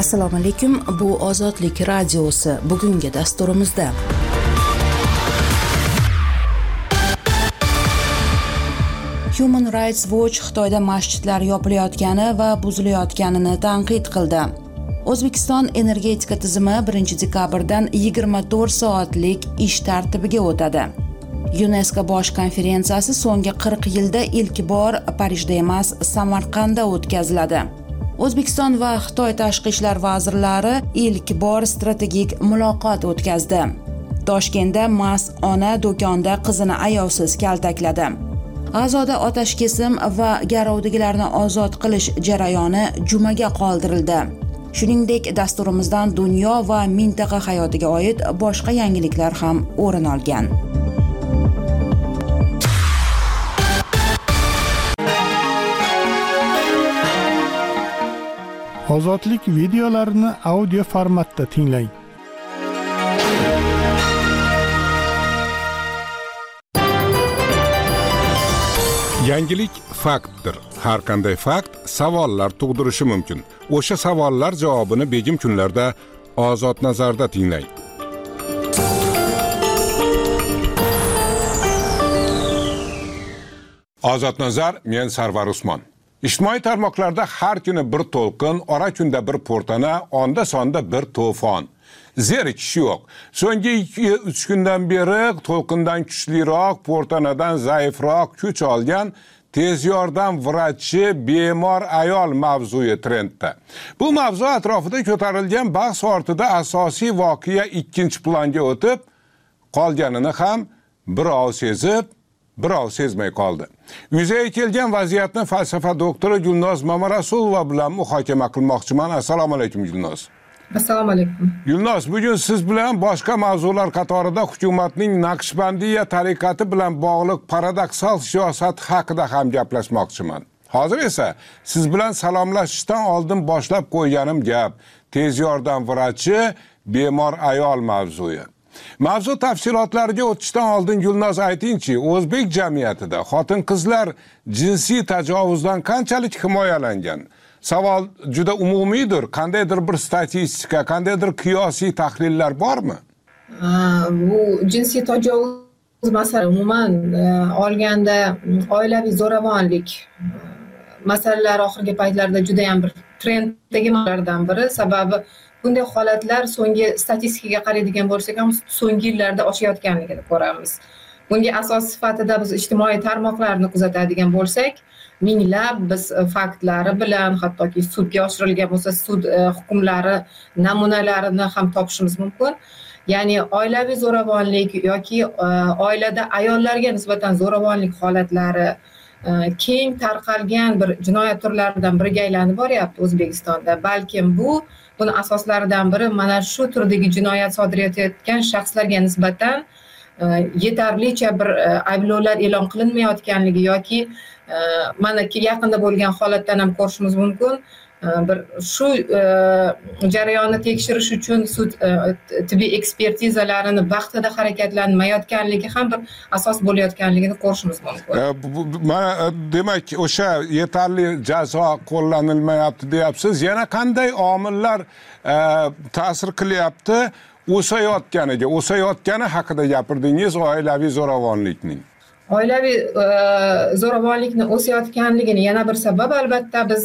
Assalomu alaykum. Bu Ozodlik radiosi. Bugungi dasturimizda Human Rights Watch Xitoyda masjidlar yopilayotgani va buzilayotganini tanqid qildi. O'zbekiston energetika tizimi 1-dekabrdan 24 soatlik ish tartibiga o'tadi. UNESCO bosh konferensiyasi so'nggi 40 yilda ilk bor Parijda emas, Samarqandda o'tkaziladi. O'zbekiston va Xitoy tashqi ishlar vazirlari ilk bor strategik muloqot o'tkazdi. Toshkentda mast ona do'konda qizini ayovsiz kaltakladi. G'azoda otash kesim va garovdagilarni ozod qilish jarayoni jumaga qoldirildi. Shuningdek, dasturimizdan dunyo va mintaqa hayotiga oid boshqa yangiliklar ham o'rin olgan. Ozodlik videolarini audio formatda tinglang. Yangilik faktdir. Har qanday fakt savollar tug'dirishi mumkin. O'sha savollar javobini begim kunlarda Ozod nazarda tinglang. Ozod nazar, men Sarvar Usmon. Ijtimoiy tarmoqlarda har kuni bir to'lqin, ora kunda bir portana, onda sonda bir to'fon. Zerikish yo'q. So'nggi 2-3 kundan beri to'lqindan kuchliroq, portanadan zaifroq kuch olgan tez yordam vrachi bemor ayol mavzuyi trendda. Bu mavzu atrofida ko'tarilgan bahs ortida asosiy voqea ikkinchi planga o'tib qolganini ham birov sezib, birov sezmay qoldi. Yuzaga kelgan vaziyatni falsafa doktori Gulnoz Mamarasulova bilan muhokama qilmoqchiman. Assalomu alaykum Gulnoz. Assalomu alaykum. Gulnoz, bugun siz bilan boshqa mavzular qatorida hukumatning Naqshbandiya tariqati bilan bog'liq paradoksal siyosat haqida ham gaplashmoqchiman. Hozir esa siz bilan salomlashishdan oldin boshlab qo'yganim gap tez yordam vrachi bemor ayol mavzuyi. Mavzu tafsilotlariga o'tishdan oldin Gulnoz aytingchi, o'zbek jamiyatida xotin-qizlar jinsiy tajovuzdan qanchalik himoyalangan? Savol juda umumiydir. Qandaydir bir statistika, qandaydir qiyosiy tahlillar bormi? Bu jinsiy tajovuz masala umuman olganda oilaviy zo'ravonlik masalalari oxirgi paytlarda juda ham bir trenddagi masalalardan biri. Sababi bunday holatlar so'nggi statistikaga qaraydigan bo'lsak ham so'nggi yillarda oshayotganligini ko'ramiz. Bunga asos sifatida biz ijtimoiy tarmoqlarni kuzatadigan bo'lsak, minglab biz faktlari bilan hattoki sudga oshirilgan bo'lsa sud hukmlari namunalarini ham topishimiz mumkin. Ya'ni oilaviy zo'ravonlik yoki oilada ayollarga nisbatan zo'ravonlik holatlari keng tarqalgan bir jinoyat turlaridan biriga aylanib boryapti O'zbekistonda. Balkim buni asoslaridan biri mana shu turdagi jinoyat sodir etayotgan shaxslarga nisbatan yetarlicha bir ayblovlar e'lon qilinmayotganligi yoki mana yaqinda bo'lgan holatdan ham ko'rishimiz mumkin. Bir shu jarayonni tekshirish uchun sud tibbiy ekspertizalarini vaqtida harakatlanmayotganligi ham bir asos bo'layotganligini ko'rishimiz mumkin. Demak, o'sha yetarli jazo qo'llanilmayapti deyapsiz. Yana qanday omillar ta'sir qilyapti o'sayotgani haqida gapirdingiz, oilaviy zo'ravonlikning? Oilaviy zo'ravonlikni o'sayotganligini yana bir sabab albatta biz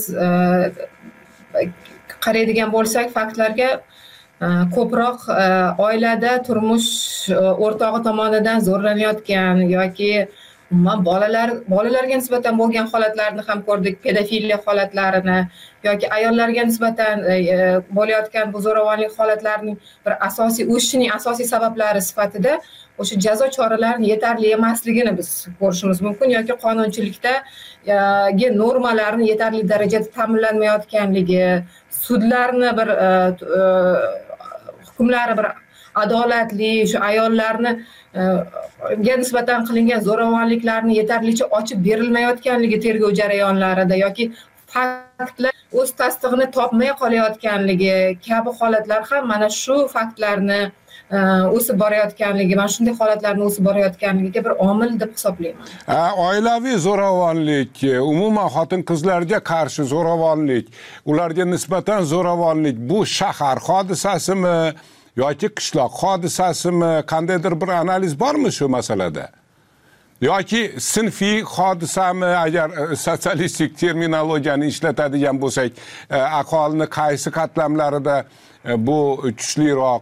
qaraydigan bo'lsak faktlarga ko'proq oilada turmush o'rtog'i tomonidan zo'rlanayotgan yoki bolalarga nisbatan bo'lgan holatlarni ham ko'rdik, pedofiliya holatlarini yoki ayollarga nisbatan bo'layotgan bu zo'ravonlik holatlarining bir asosiy o'sishining asosiy sabablari sifatida o'sha jazo choralarining yetarli emasligini biz ko'rishimiz mumkin yoki qonunchilikdagi normalarni yetarli darajada ta'minlanmayotganligi, sudlarni bir hukmlari bir adolatli, shu ayollarni ga nisbatan qilingan zo'ravonliklarni yetarlicha ochib berilmayotganligi tergov jarayonlarida yoki faktlar o'z tasdig'ini topmay qolayotganligi kabi holatlar ham mana shu faktlarni o'sib borayotganligi, mana shunday holatlarni o'sib borayotganligiga bir omil deb hisoblayman. Oilaviy zo'ravonlik, umuman xotin-qizlarga qarshi zo'ravonlik, ularga nisbatan zo'ravonlik bu shahar hodisasimi yoki qishloq hodisasimi? Qandaydir bir analiz bormi shu masalada? Yoki sinfiy hodisami, agar sotsialistik terminologiyani ishlatadigan bo'lsak, aholini qaysi qatlamlarida bu kuchliroq?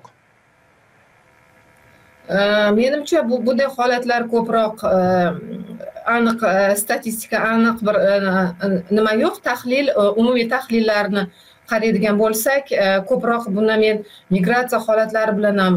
Menimcha bunday holatlar ko'proq aniq statistika, aniq bir nima yo'q, tahlil, umumiy tahlillarni qaraydigan bo'lsak, ko'proq buni men migratsiya holatlari bilan ham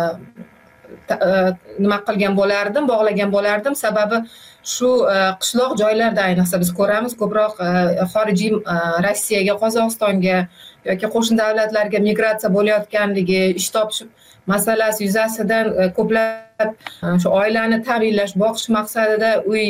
nima qilgan bo'lardim, bog'lagan bo'lardim. Sababi shu qishloq joylarda ayniqsa biz ko'ramiz, ko'proq xorijiy Rossiyaga, Qozog'istonga yoki qo'shni davlatlarga migratsiya bo'layotganligi, ish topish masalasi yuzasidan ko'plab shu oilani ta'minlash, boqish maqsadida uy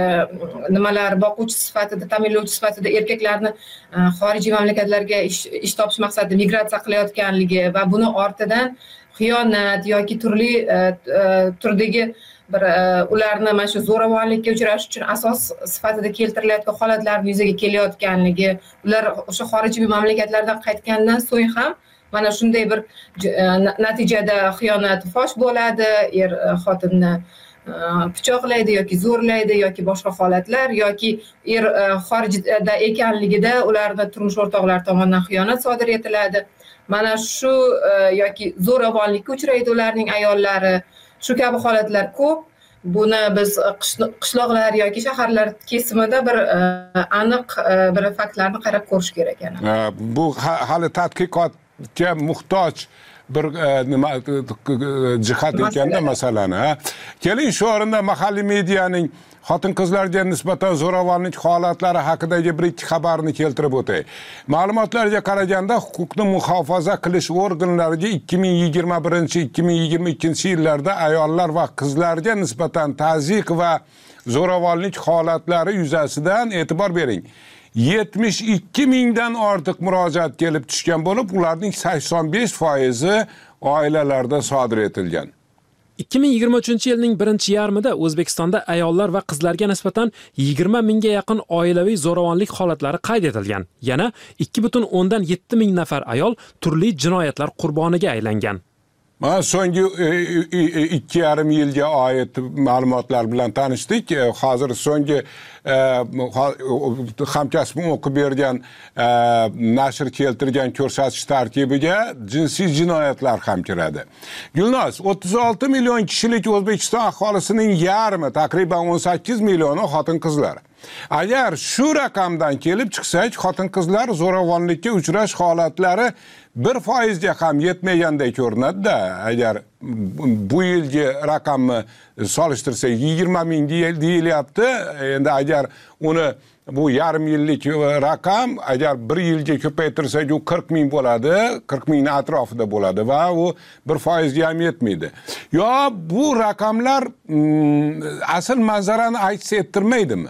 boquvchi sifatida, ta'minlovchi sifatida erkaklarni xorijiy mamlakatlarga ish topish maqsadida migratsiya qilayotganligi va buni ortidan xiyonat yoki turli turdagi bir ularni mana shu zo'ravonlikka uchrash uchun asos sifatida keltirilayotgan holatlarning yuzaga kelayotganligi, ular o'sha xorijiy mamlakatlardan qaytgandan so'ng ham mana shunday bir natijada xiyonat fosh bo'ladi, er xotinni pichoqlaydi yoki zo'rlaydi yoki boshqa holatlar, yoki er xorijda ekanligida ularni turmush o'rtoqlari tomonidan xiyonat sodir etiladi. Mana shu yoki zo'ravonlikka uchraydi ularning ayollari. Shu kabi holatlar ko'p. Buni biz qishloqlar yoki shaharlar kesimida bir aniq bir faktlarni qarab ko'rish kerak yana. Bu hali tadqiqotga muhtoj bir nima jihat ekanda masalani. Keling shu o'rinda mahalliy medianing xotin-qizlarga nisbatan zo'ravonlik holatlari haqidagi bir ikki xabarni keltirib o'tay. Ma'lumotlarga qaraganda huquqni muhofaza qilish organlariga 2021-2022 yillarda ayollar va qizlarga nisbatan tazyiq va zo'ravonlik holatlari yuzasidan e'tibor bering. 72 mingdan ortiq murojaat kelib tushgan bo'lib, ularning 85% oilalarda sodir etilgan. 2023 yilning birinchi yarmida O'zbekistonda ayollar va qizlarga nisbatan 20 mingga yaqin oilaviy zo'ravonlik holatlari qayd etilgan. Yana 2,7 ming nafar ayol turli jinoyatlar qurboniga aylangan. So'nggi 2,5 yilga oid ma'lumotlar bilan tanishdik. Hozir so'nggi hamkasbim o'qib bergan nashr keltirgan ko'rsatish tarkibiga jinsiy jinoyatlar ham kiradi. Gulnoz, 36 million kishilik O'zbekiston aholisining yarmi, taqriban 18 millioni xotin-qizlar. Agar shu raqamdan kelib chiqsak, xotin-qizlar zo'ravonlikka uchrash holatlari 1% ga ham yetmaganday ko'rinadi-da. Agar bu yilgi raqamni solishtirsak 20 ming deyilyapti. Endi agar uni bu yarim yillik raqam agar bir yilga ko'paytirsak u 40 ming bo'ladi, 40 mingning atrofida bo'ladi va u 1% ga ham yetmaydi. Yo bu raqamlar asl manzarani aks ettirmaydimi?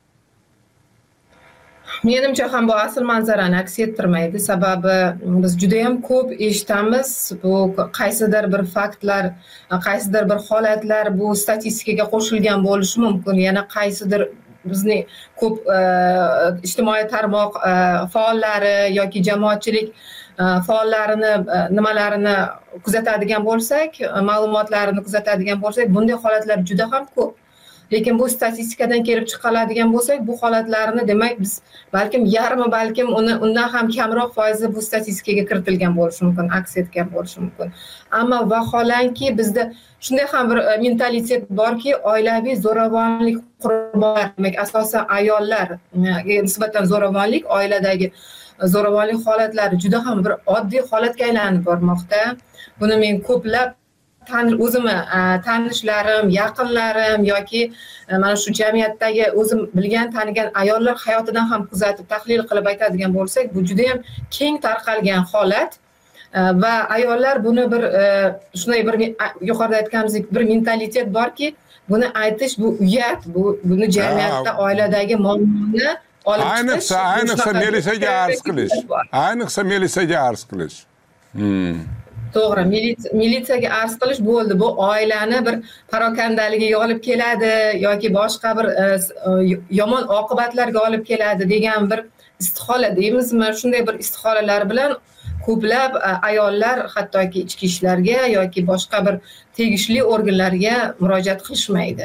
Menimcha ham bu asl manzarani aks ettirmaydi. Sababi biz juda ham ko'p eshitamiz. Bu qaysidir bir faktlar, qaysidir bir holatlar bu statistikaga qo'shilgan bo'lishi mumkin. Yana qaysidir bizning ko'p ijtimoiy tarmoq faollari yoki jamoatchilik faollarini nimalarini kuzatadigan bo'lsak, ma'lumotlarini kuzatadigan bo'lsak, bunday holatlar juda ham ko'p. Lekin bu statistikadan kelib chiqiladigan bo'lsak, bu holatlarni demak biz balkim yarmi, balkim undan ham kamroq foizi bu statistikaga kiritilgan bo'lishi mumkin, aks etgan bo'lishi mumkin. Ammo vaholanki bizda shunday ham bir mentalitet borki, oilaviy zo'ravonlik qurbonlari, demak asosan ayollarga nisbatan zo'ravonlik, oiladagi zo'ravonlik holatlari juda ham bir oddiy holatga aylanib bormoqda. Buni men ko'plab o'zimni tanishlarim, yaqinlarim yoki mana shu jamiyatdagi o'zim bilgan, tanigan ayollar hayotidan ham kuzatib, tahlil qilib aytadigan bo'lsak, bu juda ham keng tarqalgan holat va ayollar buni bir shunday bir yuqorida aytganimizdek bir mentalitet borki, buni aytish bu uyat, buni jamiyatda oiladagi muammoni olib chiqish, ayniqsa Melisaga arz qilish. To'g'ri, militsiyaga arz qilish bo'ldi. Bu oilani bir parokandaligiga olib keladi yoki boshqa bir yomon oqibatlarga olib keladi degan bir istihola deymizmi? Shunday bir istiholalar bilan ko'plab ayollar hattoki ichki ishlarga yoki boshqa bir tegishli organlarga murojaat qilishmaydi.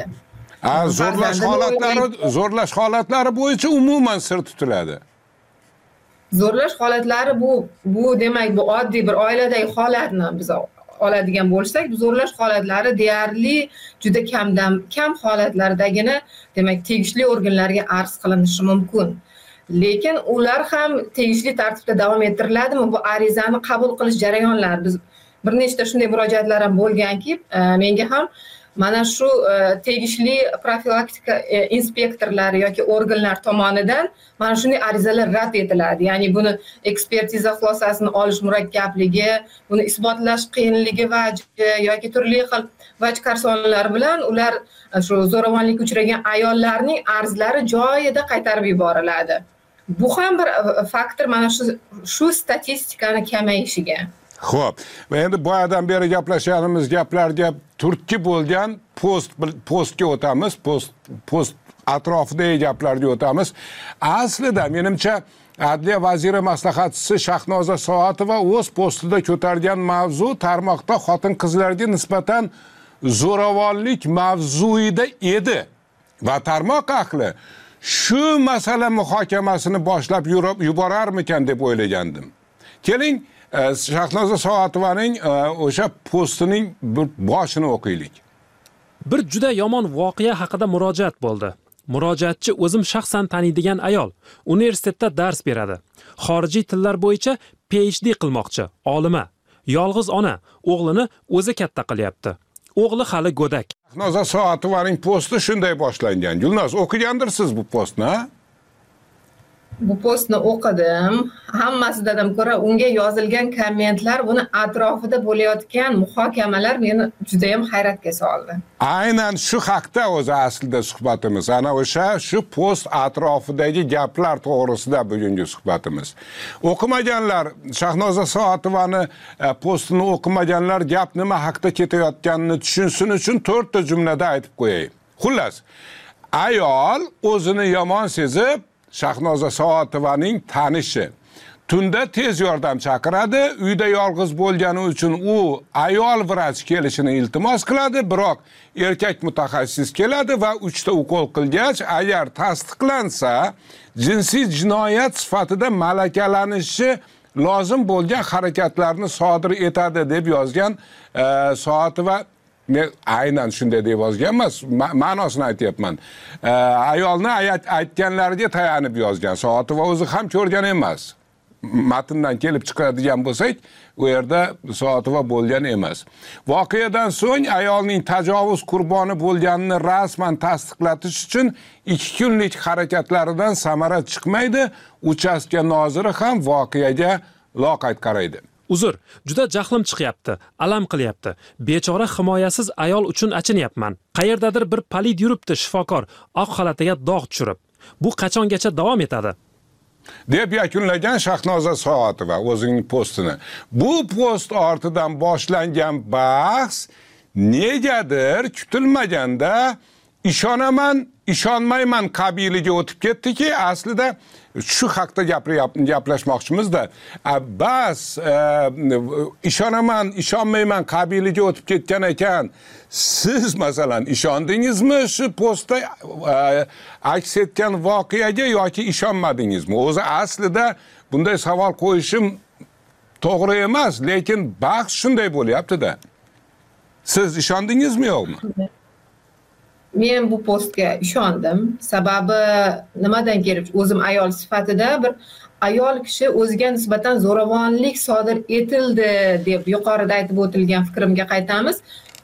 Zo'rlash holatlari bo'yicha umuman sir tutiladi. Zo'rlash holatlari bu demak bu oddiy bir oiladagi holatni biz oladigan bo'lsak, bu zo'rlash holatlari deyarli juda kam holatlardagina demak tegishli organlarga arz qilinishi mumkin. Lekin ular ham tegishli tartibda davom ettiriladimi? Bu arizani qabul qilish jarayonlari biz bir nechta shunday murojaatlar ham bo'lganki, menga ham mana shu tegishli profilaktika inspektorlari yoki organlar tomonidan mana shunday arizalar rad etiladi. Ya'ni buni ekspertiza xulosasini olish murakkabligi, buni isbotlash qiyinligi vaji yoki turli xil vaj qarsonlar bilan ular shu zo'ravonlikka uchragan ayollarning arzlari joyida qaytarib yuboriladi. Bu ham bir faktor mana shu statistikani kamayishiga. Xo'p, endi boyadan beri gaplashganimiz gaplarga turtki bo'lgan postga o'tamiz, post atrofidagi gaplarga o'tamiz. Aslida menimcha Adliya vaziri maslahatchisi Shahnoza Soatova o'z postida ko'targan mavzu tarmoqda xotin-qizlarga nisbatan zo'ravonlik mavzuida edi va tarmoq ahli shu masala muhokamasini boshlab yuborarmikan deb o'ylagandim. Keling, Shahnoza Soatovaning o'sha postining bir boshini o'qiylik. Bir juda yomon voqea haqida murojaat bo'ldi. Murojaatchi o'zim shaxsan taniydigan ayol, universitetda dars beradi. Xorijiy tillar bo'yicha PhD qilmoqchi, olima. Yolg'iz ona, o'g'lini o'zi katta qilyapti. O'g'li hali go'dak. Shahnoza Soatovaning posti shunday boshlangan. Gulnoz, o'qigandirsiz bu postni, ha? Bu postni o'qidim. Hammasidan ko'ra unga yozilgan kommentlar, buni atrofida bo'layotgan muhokamalar meni juda ham hayratga soldi. Aynan shu haqda o'zi aslida suhbatimiz. Ana o'sha shu post atrofidagi gaplar to'g'risida bugungi suhbatimiz. O'qimaganlar, Shahnoza Soatovani postini o'qimaganlar gap nima haqda ketayotganini tushunsin uchun 4 ta jumlada aytib qo'yay. Xullas, ayol o'zini yomon sezib Shahnoza Soatovaning tanishi tunda tez yordam chaqiradi, uyda yolg'iz bo'lgani uchun u ayol vrach kelishini iltimos qiladi, biroq erkak mutaxassis keladi va 3 ta ukol qilgach, agar tasdiqlansa, jinsiy jinoyat sifatida malakalanishi lozim bo'lgan harakatlarni sodir etadi deb yozgan Soatova. Men aynan shunday deb yozgan emas, ma'nosini aytyapman. Ayolni aytganlariga tayanib yozgan. Soatova o'zi ham ko'rgan emas. Matndan kelib chiqadigan bo'lsak, u yerda Soatova bo'lgan emas. Voqeadan so'ng ayolning tajovuz qurboni bo'lganini rasman tasdiqlatish uchun 2 kunlik harakatlaridan samara chiqmaydi. Uchastka noziri ham voqeaga loqayd qaraydi. Uzr, juda jahlim chiqyapti, alam qilyapti. Bechora himoyasiz ayol uchun achinyapman. Qayerdadir bir palid yuribdi shifokor, oq xalatiga dog' tushirib. Bu qachongacha davom etadi? deb yakunlagan Shahnoza Soatova o'zining postini. Bu post ortidan boshlangan bahs negadir kutilmaganda ishonaman, ishonmayman qabiliga o'tib ketdiki, aslida shu haqda gaplashmoqchimizda. Bas ishonaman, ishonmayman qabiliga o'tib ketgan ekan. Siz masalan ishondingizmi shu postda aks etgan voqeaga yoki ishonmadingizmi? O'zi aslida bunday savol qo'yishim to'g'ri emas, lekin bahs shunday bo'lyapti-da. Siz ishondingizmi yo'qmi? Men bu postga ishondim. Sababi nimadan kelib, o'zim ayol sifatida bir ayol kishi o'ziga nisbatan zo'ravonlik sodir etildi deb yuqorida aytib o'tilgan fikrimga qaytamiz.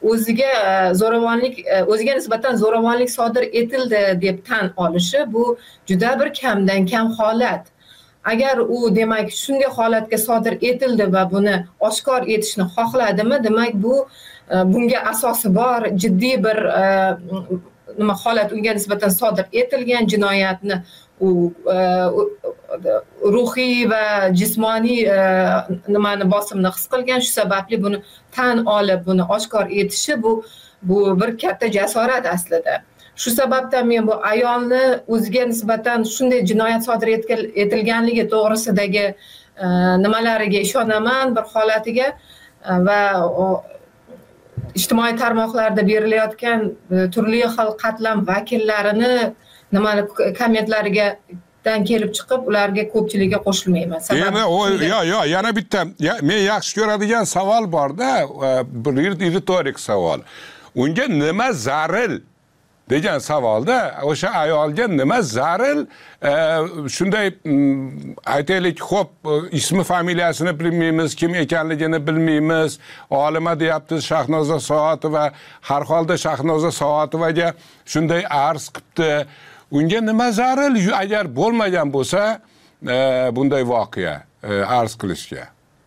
O'ziga nisbatan zo'ravonlik sodir etildi deb tan olishi bu juda bir kamdan kam holat. Agar u demak shunday holatga sodir etildi va buni oshkor etishni xohladimi, demak bu bunga asosi bor, jiddiy bir holat unga nisbatan sodir etilgan, jinoyatni ruhiy va jismoniy nimani bosimni his qilgan. Shu sababli buni tan olib, buni oshkor etishi bu bir katta jasorat aslida. Shu sababdan men bu ayolni o'ziga nisbatan shunday jinoyat sodir etilganligi to'g'risidagi nimalariga ishonaman, bir holatiga va ijtimoiy tarmoqlarda berilayotgan turli xil qatlam vakillarini kommentlariga kelib chiqib, ularga ko'pchiligiga qo'shilmayman. Yana bitta men yaxshi ko'radigan savol bor-da, bir ritorik savol. Unga nima zaril degan savolda, o'sha ayolga nima zaril, shunday aytaylik, xo'p, ismi familiyasini bilmaymiz, kim ekanligini bilmaymiz, olima deyapti Shahnoza Soatova, har holda Shahnoza Soatovaga shunday arz qilibdi. Unga nima zaril agar bo'lmagan bo'lsa bunday voqea arz qilishga?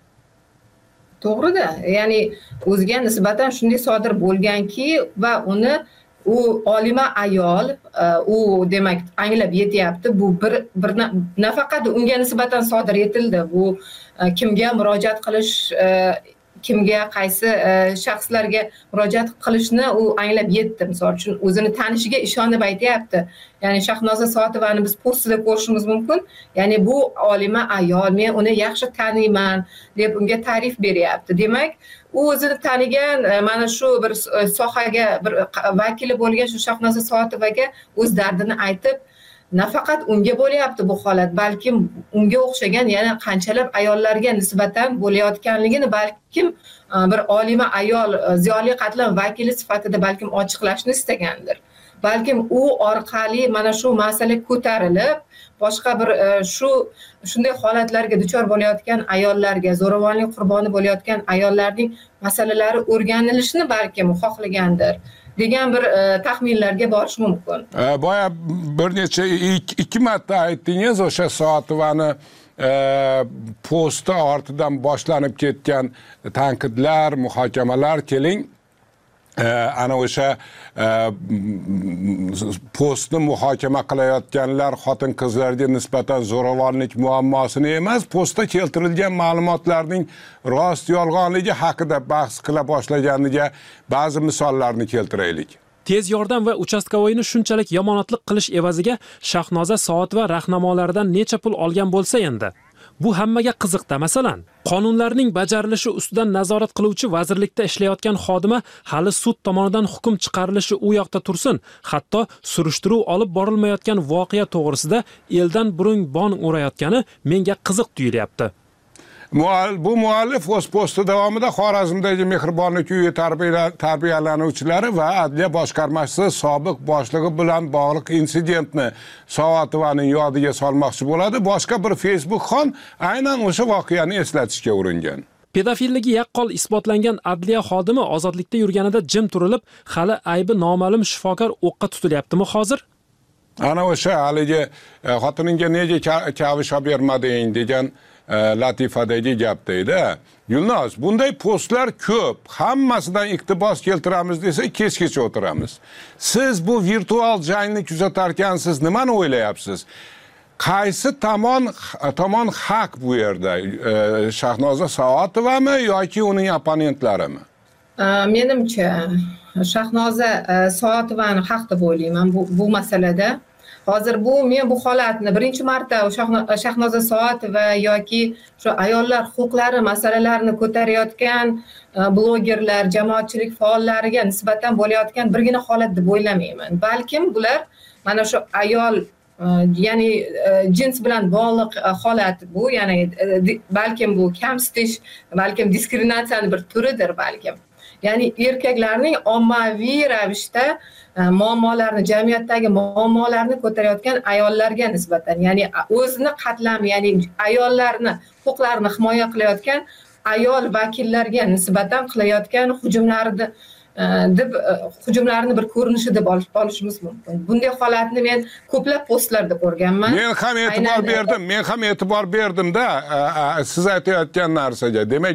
To'g'ri-da, ya'ni o'ziga nisbatan shunday sodir bo'lganki va u olima ayol, u demak anglab yetyapti. Bu bir nafaqat unga nisbatan sodir etildi. Bu kimga murojaat qilish, kimga qaysi shaxslarga murojaat qilishni u anglab yetdi. Misol uchun o'zini tanishiga ishonib aytayapti. Ya'ni Shahnoza Soatovani biz postida ko'rishimiz mumkin. Ya'ni bu olima ayol, men uni yaxshi taniyman deb unga ta'rif beryapti. Demak, u o'zini tanigan mana shu bir sohaga bir vakili bo'lgan shu Shahnoza Soatovaga o'z dardini aytib, nafaqat unga bo'lyapti bu holat, balkim unga o'xshagan yana qanchalab ayollarga nisbatan bo'layotganligini balkim bir olima ayol, ziyoli qatlam vakili sifatida balkim ochiqlashni istagandir. Balkim u orqali mana shu masala ko'tarilib, boshqa bir shunday holatlarga duchor bo'layotgan ayollarga, zo'ravonlik qurboni bo'layotgan ayollarning masalalari o'rganilishini balkim xohlagandir degan bir taxminlarga borish mumkin. Boya bir necha ikki marta aytdingiz o'sha Soatovani posti ortidan boshlanib ketgan tanqidlar, muhokamalar. Keling, ana o'sha postni muhokama qilayotganlar xotin qizlarga nisbatan zo'ravonlik muammosini emas, postda keltirilgan ma'lumotlarning rost yolg'onligi haqida bahs qila boshlaganiga ba'zi misollarni keltiraylik. Tez yordam va uchastkovoyni shunchalik yomonotlik qilish evaziga Shahnoza Soatova rahnamolaridan necha pul olgan bo'lsa endi. Bu hammaga qiziqda. Masalan, qonunlarning bajarilishi ustidan nazorat qiluvchi vazirlikda ishlayotgan xodima hali sud tomonidan hukm chiqarilishi u yoqda tursin, hatto surishtiruv olib borilmayotgan voqea to'g'risida eldan burun bon urayotgani menga qiziq tuyulyapti. Bu muallif o'z posti davomida Xorazmdagi Mehribonlik uyi tarbiyalanuvchilari va Adliya boshqarmasi sobiq boshlig'i bilan bog'liq insidentni Soatovaning yodiga solmoqchi bo'ladi. Boshqa bir Facebook xon aynan o'sha voqeani eslatishga uringan. Pedofilligi yaqqol isbotlangan adliya xodimi ozodlikda yurganida jim turilib, hali aybi noma'lum shifokor o'qqa tutilyaptimi hozir? Ana o'sha haligi xotiningga nega kavish olib bermading degan latifadagi gapdaydi. Yulnoz, bunday postlar ko'p. Hammasidan iqtibos keltiramiz desa, kech-kech o'tiramiz. Siz bu virtual jangni kuzatarkansiz nimani o'ylayapsiz? Qaysi tomon haq bu yerda? Shahnoza Soatovami yoki uning opponentlarimi? Menimcha Shahnoza Soatovani haq deb o'ylayman bu masalada. Hozir men bu holatni birinchi marta Shahnoza Soatova yoki shu ayollar huquqlari masalalarini ko'tarayotgan blogerlar, jamoatchilik faollariga nisbatan bo'layotgan birgina holat deb o'ylamayman. Balkim bular mana shu ayol, ya'ni jins bilan bog'liq holat bu, ya'ni balkim bu kamsitish, balkim diskriminatsiyaning bir turidir balkim. Ya'ni erkaklarning ommaviy ravishda muammolarni, jamiyatdagi muammolarni ko'tarayotgan ayollarga nisbatan, ya'ni o'zini qatlam, ya'ni ayollarni huquqlarini himoya qilayotgan ayol vakillarga nisbatan qilayotgan hujumlarni deb hujumlarni bir ko'rinishi deb olishimiz mumkin. Bunday holatni men ko'plab postlarda ko'rganman. Men ham e'tibor berdimda siz aytayotgan narsaga. Demak,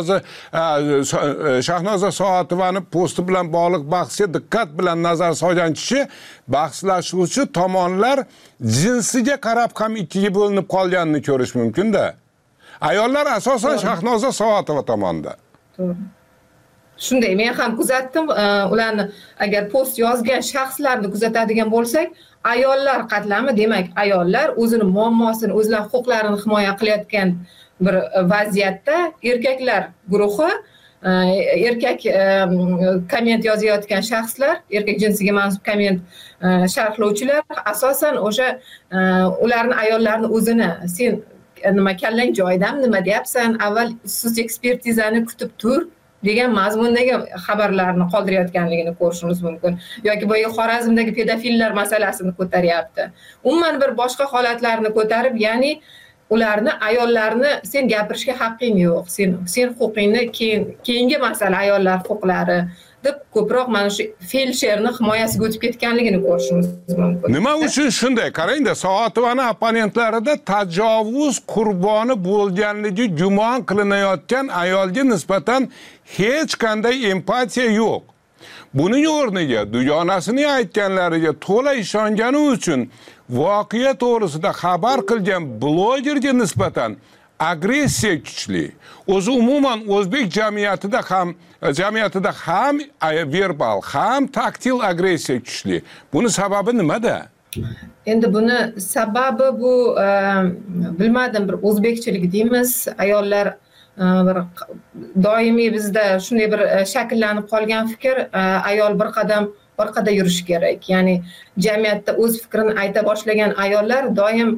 Shahnoza Soatovani posti bilan bog'liq bahsga diqqat bilan nazar solgan kishi bahslashuvchi tomonlar jinsiga qarab ham ikkiga bo'linib qolganini ko'rish mumkin-da. Ayollar asosan Shahnoza Soatova tomonda. To'g'ri. Shunday, men ham kuzatdim. Ularni agar post yozgan shaxslarni kuzatadigan bo'lsak, ayollar qatlami, demak, ayollar o'zini muammosini, o'zlari huquqlarini himoya qilayotgan bir vaziyatda erkaklar guruhi, erkak komment yozayotgan shaxslar, erkak jinsiga mansub komment sharhlovchilar asosan o'sha ularni ayollarni o'zini sen nima kallang joyidami, nima deyapsan, avval sud ekspertizani kutib tur degan mazmundagi xabarlarni qoldirayotganligini ko'rishimiz mumkin. Yoki boya Xorazmdagi pedofillar masalasini ko'taryapti. Umuman bir boshqa holatlarni ko'tarib, ya'ni ularni ayollarni sen gapirishga haqqing yo'q. Sen huquqingni keyingi masala ayollar huquqlari deb ko'proq mana shu felsherni himoyasiga o'tib ketganligini ko'rishimiz mumkin. Nima uchun shunday? Qarang-da, Soatovani opponentlarida tajovuz qurboni bo'lganligi gumon qilinayotgan ayolga nisbatan hech qanday empatiya yo'q. Buning o'rniga dugonasining aytganlariga to'la ishongani uchun voqea to'g'risida xabar qilgan blogerga nisbatan agressiya kuchli. O'zi umuman o'zbek jamiyatida ham verbal, ham taktil agressiya kuchli. Buni sababi nimada? Endi buni sababi bu bilmadim, bir o'zbekchilik deymiz. Ayollar bir doimiy bizda shunday bir shakllanib qolgan fikr, ayol bir qadam orqada yurish kerak. Ya'ni jamiyatda o'z fikrini ayta boshlagan ayollar doim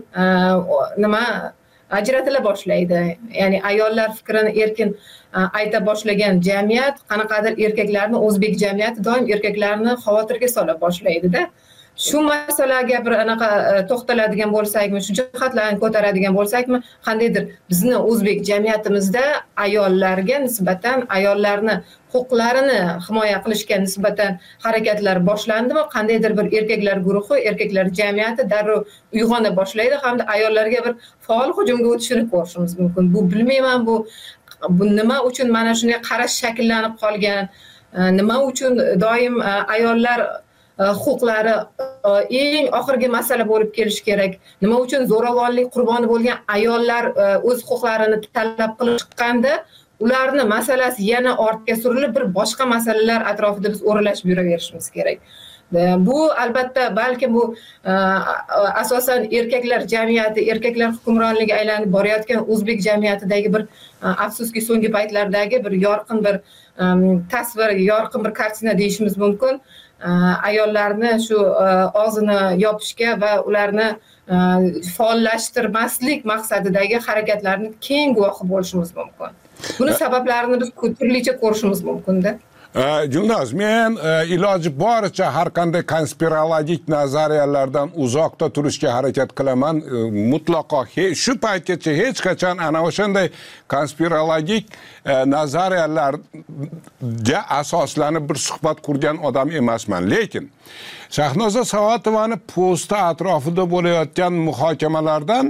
ajratila boshlaydi. Ya'ni ayollar fikrini erkin ayta boshlagan jamiyat qanaqadir erkaklarni, o'zbek jamiyati doim erkaklarni xavotirga sola boshlaydi-da. Shu masalaga bir anaqa to'xtaladigan bo'lsakmi, shu jihatlarni ko'taradigan bo'lsakmi, qandaydir bizni o'zbek jamiyatimizda ayollarga nisbatan, ayollarni huquqlarini himoya qilishga nisbatan harakatlar boshlandimi? Qandaydir bir erkaklar guruhi, erkaklar jamiyati darrov uyg'ona boshlaydi hamda ayollarga bir faol hujumga o'tishini ko'rishimiz mumkin. Bu bilmayman, bu nima uchun mana shunday qarash shakllanib qolgan, nima uchun doim ayollar huquqlari eng oxirgi masala bo'lib kelishi kerak. Nima uchun zo'ravonlik qurboni bo'lgan ayollar o'z huquqlarini talab qilib chiqqanda ularni masalasi yana ortga surilib bir boshqa masalalar atrofida biz o'ralashib yuraverishimiz kerak. Bu albatta balkim bu asosan erkaklar jamiyati, erkaklar hukmronligiga aylanib borayotgan o'zbek jamiyatidagi bir afsuski so'nggi paytlardagi bir yorqin bir tasvir, yorqin bir kartina deyishimiz mumkin. Ayollarni shu og'zini yopishga va ularni faollashtirmaslik maqsadidagi harakatlarni keng guvohi bo'lishimiz mumkin. Buni sabablarini biz turlicha ko'rishimiz mumkin-da. Gulnoz, men iloji boricha har qanday konspirologik nazariyalardan uzoqda turishga harakat qilaman. Mutlaqo shu paytgacha hech qachon ana o'shanday konspirologik nazariyalarga asoslanib bir suhbat qurgan odam emasman. Lekin Shahnoza Soatovani posti atrofida bo'layotgan muhokamalardan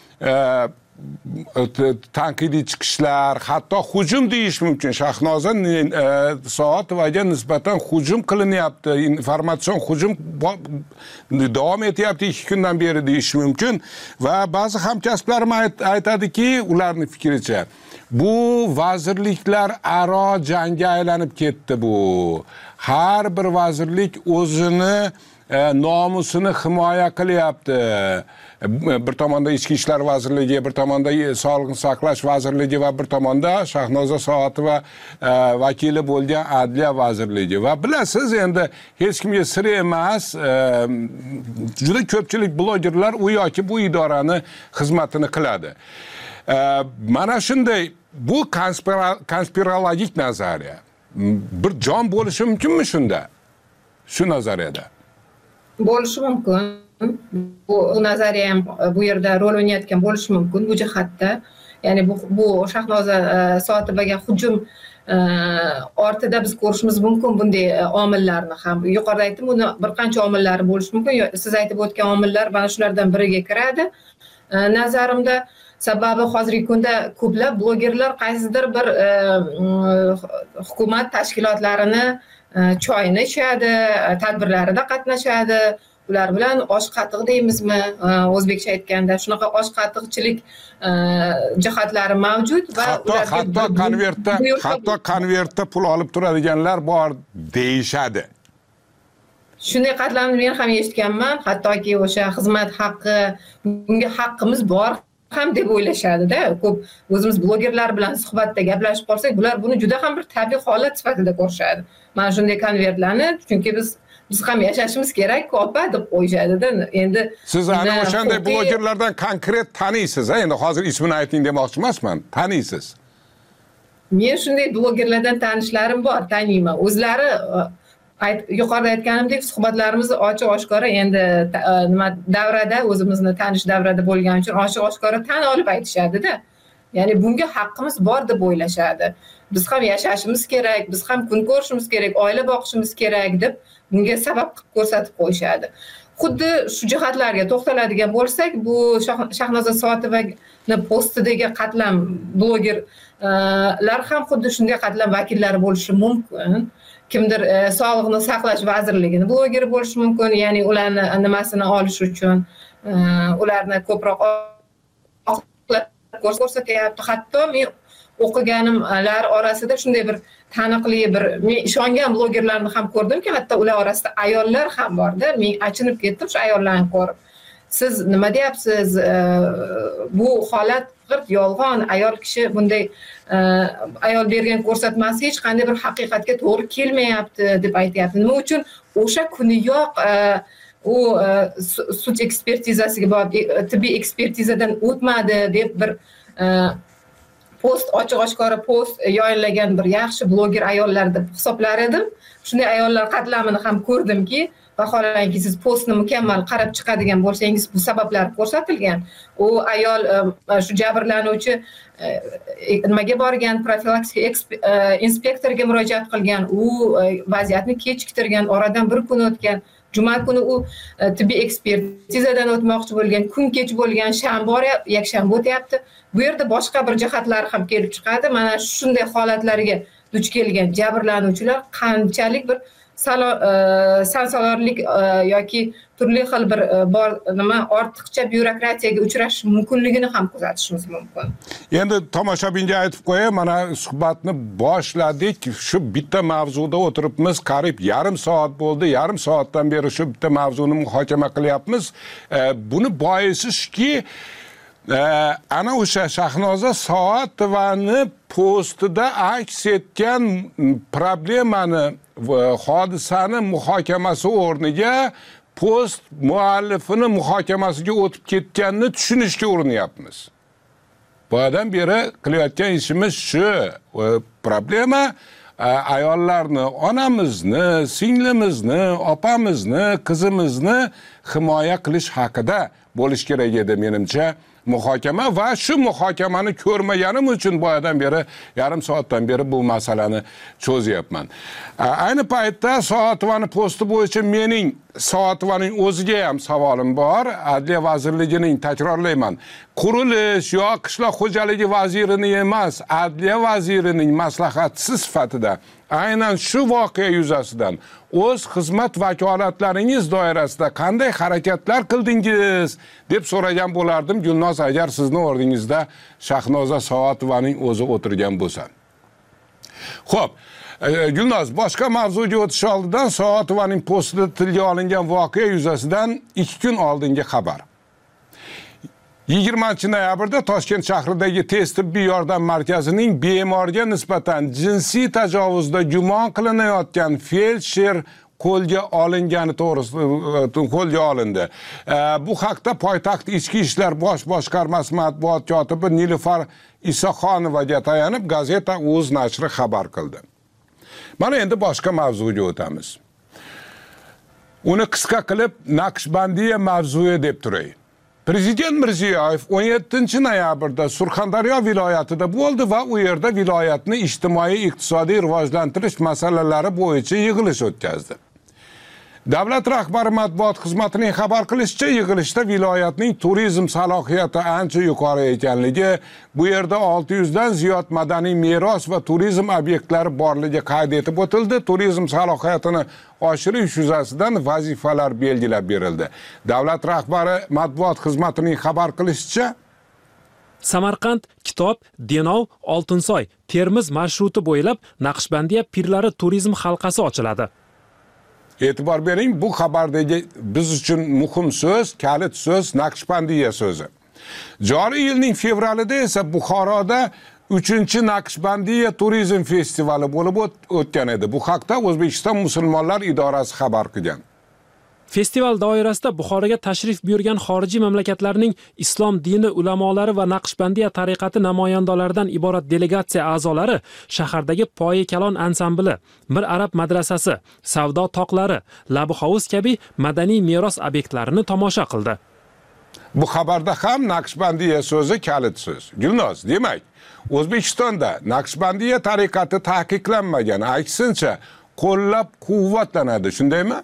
tanqidiy chiqishlar, hatto hujum deyish mumkin. Shahnoza Soatovaga nisbatan hujum qilinyapti, informatsion hujum davom etyapti 2 kundan beri deyish mumkin va ba'zi hamkasblarim aytadiki, ularning fikricha bu vazirliklar aro jangga aylanib ketdi bu. Har bir vazirlik o'zini nomusini himoya qilyapti. Bir tomonda Ichki ishlar vazirligi, bir tomonda Sog'liqni saqlash vazirligi va bir tomonda Shahnoza Soatova vakili bo'lgan Adliya vazirligi. Va bilasiz, endi hech kimga sir emas, juda ko'pchilik blogerlar u yoki bu idorani xizmatini qiladi. Mana shunday bu konspirologik nazariya bir jon bo'lishi mumkinmi shunda? Shu nazariyada bo'lishi mumkin. Bu nazariya ham bu yerda rol o'ynayotgan bo'lishi mumkin bu jihatda. Ya'ni bu Shahnoza Soatovaga hujum ortida biz ko'rishimiz mumkin bunday omillarni ham. Yuqorida aytdim, uni bir qancha omillari bo'lishi mumkin. Siz aytib o'tgan omillar mana shulardan biriga kiradi. Nazarimda, sababi hozirgi kunda ko'plab blogerlar qaysidir bir hukumat tashkilotlarini choyini ichadi, tadbirlarida qatnashadi. Ular bilan osh qatiq deymizmi, o'zbekcha aytganda, shunaqa osh qatiqchilik jihatlari mavjud va hatto konvertda pul olib turadiganlar bor deyishadi. Shunday qatlamni men ham eshitganman, hattoki o'sha xizmat haqqi, bunga haqqimiz bor ham deb o'ylashadi-da. Ko'p o'zimiz blogerlar bilan suhbatda gaplashib qolsak, bular buni juda ham bir tabiiy holat sifatida ko'rishadi. Mana shunday konvertlarni, chunki biz ham yashashimiz kerak, opa deb qo'yishadi-da. Endi siz ana o'shanday blogerlardan konkret taniysiz, endi hozir ismini ayting demoqchi emasman, taniysiz. Men shunday blogerlardan tanishlarim bor, taniyman. O'zlari yuqorida aytganimdek, suhbatlarimizni ochiq oshkora endi nima davrada, o'zimizni tanish davrada bo'lgani uchun ochiq oshkora tan olib aytishadi-da. Ya'ni bunga haqqimiz bor deb o'ylashadi. Biz ham yashashimiz kerak, biz ham kun ko'rishimiz kerak, oila boqishimiz kerak deb bunga sabab qilib ko'rsatib qo'yishadi. Xuddi shu jihatlarga to'xtaladigan bo'lsak, bu Shahnoza Soatovani postidagi qatlam blogerlar ham xuddi shunday qatlam vakillari bo'lishi mumkin. Kimdir sog'liqni saqlash vazirligini blogeri bo'lishi mumkin, ya'ni ularni nimasini olish uchun ularni ko'proq ko'rsatyapti. Hatto men o'qiganimlar orasida shunday bir taniqli bir men ishongan blogerlarni ham ko'rdimki, hatto ular orasida ayollar ham borda. Men achinib ketdim shu ayollarni ko'rib. Siz nima deyapsiz? Bu holat g'irt yolg'on. Ayol kishi bunday ayol bergan ko'rsatmasi hech qanday bir haqiqatga to'g'ri kelmayapti deb aytyapti. Nima uchun o'sha kuniyoq u sud ekspertizasiga borib tibbiy ekspertizadan o'tmadi deb bir post, ochiq oshkora post yoyillagan bir yaxshi bloger ayollar deb hisoblar edim. Shunday ayollar qatlamini ham ko'rdimki, vaholanki siz postni mukammal qarab chiqadigan bo'lsangiz, bu sabablar ko'rsatilgan. U ayol shu jabrlanuvchi nimaga borgan, profilaktik inspektorga murojaat qilgan, u vaziyatni kechiktirgan, oradan bir kun o'tgan. Juma kuni u tibbiy ekspertizadan o'tmoqchi bo'lgan, kun kech bo'lgan, shanba yakshanba o'tyapti. Bu yerda boshqa bir jihatlar ham kelib chiqadi. Mana shunday holatlarga duch kelgan jabrlanuvchilar qanchalik bir sansalorlik yoki turli xil bir nima ortiqcha byurokratiyaga uchrash mumkinligini ham kuzatishimiz mumkin. Endi tomoshabinga aytib qo'yay, mana suhbatni boshladik. Shu bitta mavzuda o'tiribmiz, qariyb yarim soat bo'ldi. Yarim soatdan beri shu bitta mavzuni muhokama qilyapmiz. Buni boisi shuki, ana o'sha Shahnoza Soatovani postida aks etgan problemani, hodisani muhokamasi o'rniga post muallifini muhokamasiga o'tib ketganini tushunishga urinyapmiz. Boyadan beri qilayotgan ishimiz shu. Problema ayollarni, onamizni, singlimizni, opamizni, qizimizni himoya qilish haqida bo'lish kerak edi menimcha. Muhokama va shu muhokamani ko'rmaganim uchun boyadan beri yarim soatdan beri bu masalani cho'zyapman. Ayni paytda Soatovani posti bo'yicha mening Soatovaning o'ziga ham savolim bor. Adliya vazirligining, takrorlayman, qurilish yo qishloq xo'jaligi vazirini emas, adliya vazirining maslahatchisi sifatida aynan shu voqea yuzasidan o'z xizmat vakolatlaringiz doirasida qanday harakatlar qildingiz deb so'ragan bo'lardim, Gulnoz, agar sizni o'rningizda Shahnoza Soatovaning o'zi o'tirgan bo'lsa. Xo'p, Gulnoz, boshqa mavzuga o'tish oldidan Soatovaning postida tilga olingan voqea yuzasidan 2 kun oldingi xabar. 20 noyabrda Toshkent shahridagi tez tibbiy yordam markazining bemorga nisbatan jinsiy tajovuzda gumon qilinayotgan feldsher qo'lga olingani to'g'risida qo'lga olindi. Bu haqda poytaxt Ichki ishlar bosh boshqarmasi matbuot kotibi Nilufar Isoxonovaga tayanib gazeta O'z nashri xabar qildi. Mana endi boshqa mavzuga o'tamiz. Uni qisqa qilib Naqshbandiya mavzuyi deb turay. Prezident Mirziyoyev 17-noyabrda Surxondaryo viloyatida bo'ldi va u yerda viloyatni ijtimoiy-iqtisodiy rivojlantirish masalalari bo'yicha yig'ilish o'tkazdi. Davlat rahbari matbuot xizmatining xabar qilishicha, yig'ilishda viloyatning turizm salohiyati ancha yuqori ekanligi, bu yerda 600 dan ziyod madaniy meros va turizm obyektlari borligi qayd etib o'tildi. Turizm salohiyatini oshirish yuzasidan vazifalar belgilab berildi. Davlat rahbari matbuot xizmatining xabar qilishicha, Samarqand, Kitob, Denov, Oltinsoy, Termiz marshrути bo'ylab Naqshbandiya pirlari turizm halqasi ochiladi. E'tibor bering, bu xabardagi biz uchun muhim so'z, kalit so'z Naqshbandiya so'zi. Joriy yilning fevralida esa Buxoroda 3-Naqshbandiya turizm festivali bo'lib o'tgan edi. Bu haqda O'zbekiston musulmonlar idorasi xabar qilgan. Festival doirasida Buxoroga tashrif buyurgan xorijiy mamlakatlarning islom dini ulamolari va Naqshbandiya tariqati namoyandalaridan iborat delegatsiya a'zolari shahardagi Poyi Kalon ansambli, Mir Arab madrasasi, Savdo toqlari, Labi hovuz kabi madaniy meros obyektlarini tomosha qildi. Bu xabarda ham Naqshbandiya so'zi kalit so'z. Gulnoz, demak, O'zbekistonda Naqshbandiya tariqati taqiqlanmagan, aksincha qo'llab-quvvatlanadi, shundaymi?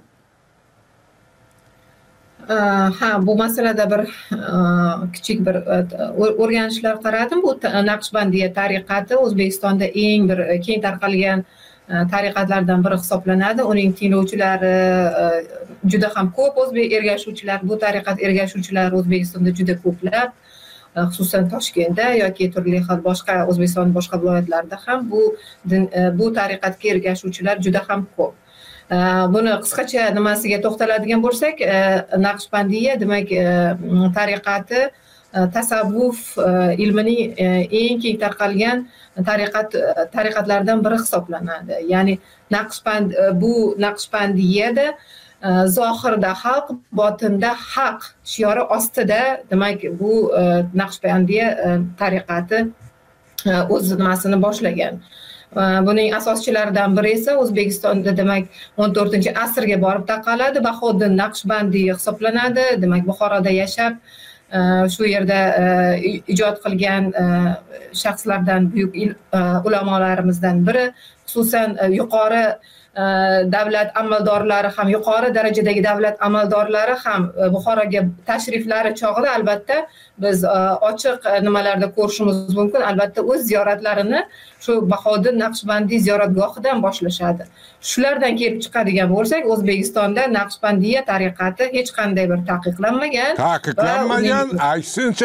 Ha, bu masalada bir kichik bir o'rganishlar qaradim. Bu Naqshbandiya tariqati O'zbekistonda eng bir keng tarqalgan tariqatlardan biri hisoblanadi. Uning tinglovchilari juda ham ko'p. Ergashuvchilar, bu tariqat ergashuvchilari O'zbekistonda juda ko'plar. Xususan Toshkentda yoki turli xil boshqa O'zbekistonning boshqa viloyatlarida ham bu tariqatga ergashuvchilar juda ham ko'p. Buni qisqacha nimasiga to'xtaladigan bo'lsak, Naqshbandiya demak tariqati tasavvuf ilmining eng keng tarqalgan tariqatlardan biri hisoblanadi. Ya'ni bu Naqshbandiyada zohirda xalq, botinda haq shiori ostida demak bu Naqshbandiya tariqati o'z nimasini boshlagan. Buning asoschilaridan biri esa O'zbekistonda demak 14-asrga borib taqaladi. Bahoddin Naqshbandiy hisoblanadi. Demak Buxoroda yashab, shu yerda ijod qilgan shaxslardan buyuk ulamolarimizdan biri, xususan yuqori davlat amaldorlari ham, yuqori darajadagi davlat amaldorlari ham Buxoroga tashriflari chog'ida albatta biz ochiq nimalarda ko'rishimiz mumkin. Albatta o'z ziyoratlarini shu Bahoddin Naqshbandiy ziyoratgohidan boshlashadi. Shulardan kelib chiqadigan bo'lsak, O'zbekistonda Naqshbandiya tariqati hech qanday bir taqiqlanmagan, aksincha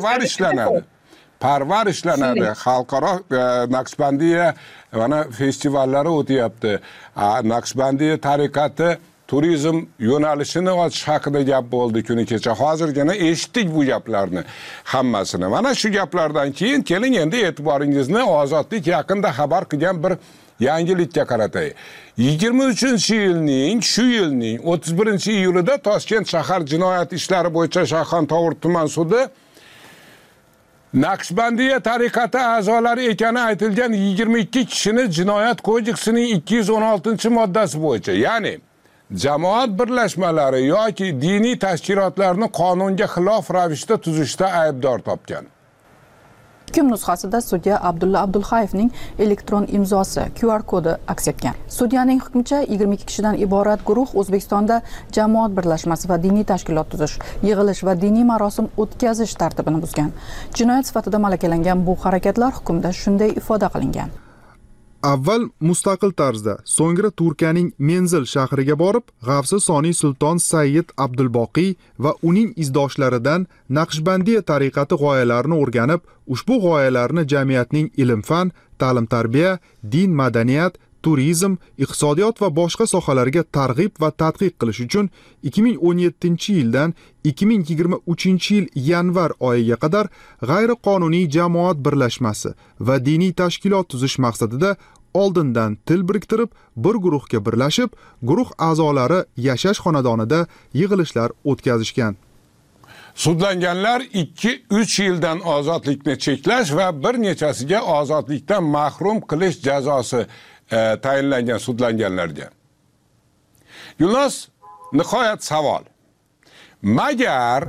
parvar ishlanadi. Xalqaro Naqshbandiya mana festivallari o'tyapti. Naqshbandiya tariqati turizm yo'nalishini ochish haqida gap bo'ldi kuni kecha. Hozirgina eshitdik bu gaplarni hammasini. Mana shu gaplardan keyin keling endi e'tiboringizni Ozodlik yaqinda xabar qilgan bir yangilikka qaratay. 23-yilning shu yilning 31-iyulida Toshkent shahar jinoyat ishlari bo'yicha Shayxontohur tuman sudi Naqshbandiya tariqati a'zolari ekani aytilgan 22 kishini Jinoyat kodeksining 216-moddasi bo'yicha, ya'ni jamoat birlashmalari yoki diniy tashkilotlarni qonunga xilof ravishda tuzishda aybdor topgan. Hukm nusxasida sudya Abdulla Abdulhayevning elektron imzosi QR kodi aks etgan. Sudyaning hukmicha 22 kishidan iborat guruh O'zbekistonda jamoat birlashmasi va diniy tashkilot tuzish, yig'ilish va diniy marosim o'tkazish tartibini buzgan. Jinoyat sifatida malakalangan bu harakatlar hukmda shunday ifoda qilingan. Avval mustaqil tarzda, so'ngra Turkiyaning Menzil shahriga borib, G'avsi Soniy Sulton Sayyid Abdulboqiy va uning izdoshlaridan Naqshbandiya tariqati g'oyalarini o'rganib, ushbu g'oyalarni jamiyatning ilm-fan, ta'lim-tarbiya, din, madaniyat, turizm, iqtisodiyot va boshqa sohalarga targ'ib va tadqiq qilish uchun 2017-yildan 2023-yil yanvar oyiga qadar g'ayriqonuniy jamoat birlashmasi va diniy tashkilot tuzish maqsadida oldindan til biriktirib, bir guruhga birlashib, guruh a'zolari yashash xonadonida yig'ilishlar o'tkazishgan. Sudlanganlar 2-3 yildan ozodlikni cheklash va bir nechasiga ozodlikdan mahrum qilish jazosi tayinlangan sudlanganlarga. Yunus, nihoyat savol. Magar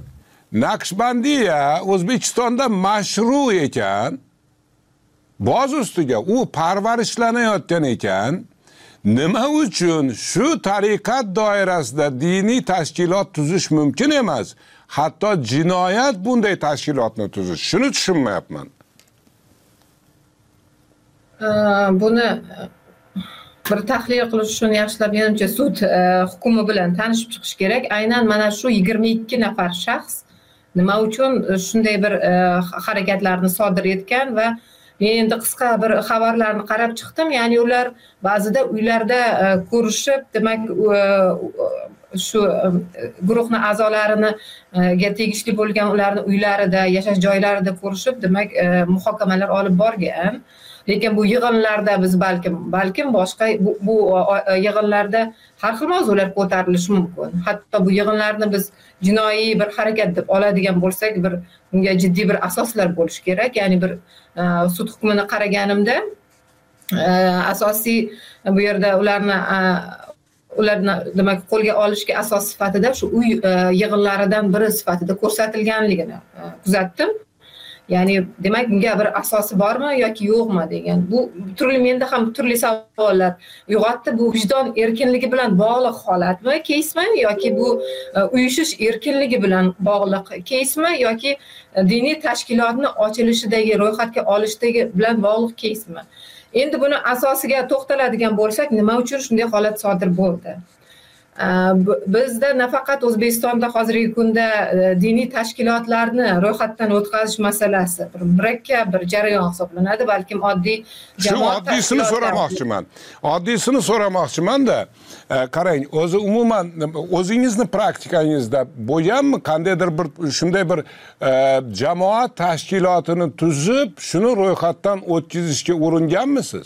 Naqshbandiya O'zbekistonda mashru ekan. Boz ustiga u parvarishlanayotgan ekan. Nima uchun shu tariqat doirasida diniy tashkilot tuzish mumkin emas? Hatto jinoyat bunday tashkilotni tuzish. Shuni tushunmayapman. Buni bir tahlil qilish uchun yaxshilab menimcha sud hukmi bilan tanishib chiqish kerak. Aynan mana shu 22 nafar shaxs nima uchun shunday bir harakatlarni sodir etgan va men endi qisqa bir xabarlarni qarab chiqdim. Ya'ni ular ba'zida uylarda ko'rishib, demak shu guruhning a'zolarini ga tegishli bo'lgan ularning uylarida, yashash joylarida ko'rishib, demak muhokamalar olib borgan. Lekin bu yig'inlarda biz balkim boshqa bu yig'inlarda har xil mavzular ko'tarilishi mumkin. Hatto bu yig'inlarni biz jinoiy bir harakat deb oladigan bo'lsak, bunga jiddiy bir asoslar bo'lishi kerak. Ya'ni bir sud hukmini qaraganimda asosiy bu yerda ularni demak qo'lga olishga asos sifatida shu uy yig'inlaridan biri sifatida ko'rsatilganligini kuzatdim. Ya'ni demak bunga bir asosi bormi yoki yo'qmi degan. Bu menda ham turli savollar uyg'otdi. Bu vijdon erkinligi bilan bog'liq holatmi, keysmi yoki bu uyushish erkinligi bilan bog'liq keysmi yoki diniy tashkilotni ochilishidagi, ro'yxatga olishdagi bilan bog'liq keysmi? Endi buni asosiga to'xtaladigan bo'lsak, nima uchun shunday holat sodir bo'ldi? Bizda nafaqat O'zbekistonda hozirgi kunda diniy tashkilotlarni ro'yxatdan o'tkazish masalasi bir murakkab bir jarayon hisoblanadi, balkim oddiy jamoat oddiysini so'ramoqchiman-da. Qarang, o'zi umuman o'zingizni praktikangizda bo'lganmi qandaydir bir shunday bir jamoat tashkilotini tuzib, shuni ro'yxatdan o'tkazishga uringanmisiz?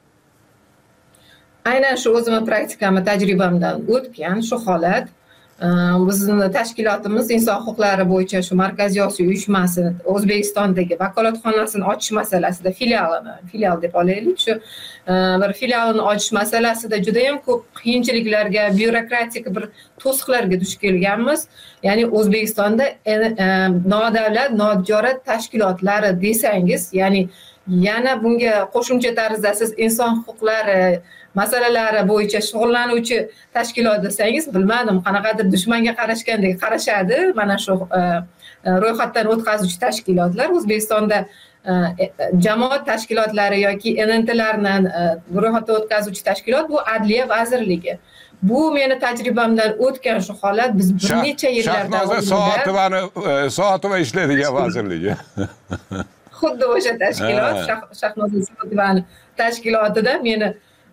Aynan shu o'zimning praktikamni tajribamdan o'tgan shu holat. Bizning tashkilotimiz inson huquqlari bo'yicha shu Markaziy Osiyo uyushmasi O'zbekistondagi vakolatxonasini ochish masalasida filial deb olaylik, shu bir filialni ochish masalasida juda ham ko'p qiyinchiliklarga, byurokratik bir to'siqlarga duch kelganmiz. Ya'ni O'zbekistonda nodavlat, notijorat tashkilotlari desangiz, ya'ni yana bunga qo'shimcha tarzda siz inson huquqlari masalalari bo'yicha shug'ullanuvchi tashkilot desangiz, bilmadim, qanaqadir dushmanga qarashgandek qarashadi. Mana shu ro'yxatdan o'tkazuvchi tashkilotlar O'zbekistonda jamoat tashkilotlari yoki NNTlarni ro'yxatdan o'tkazuvchi tashkilot bu Adliya vazirligi. Bu meni tajribamdan o'tgan shu holat. Biz bir necha yillardan Shahnoza Soatova ishlaydigan vazirligi. Xuddi o'sha tashkilot, Shahnoza Soatovani tashkilotida meni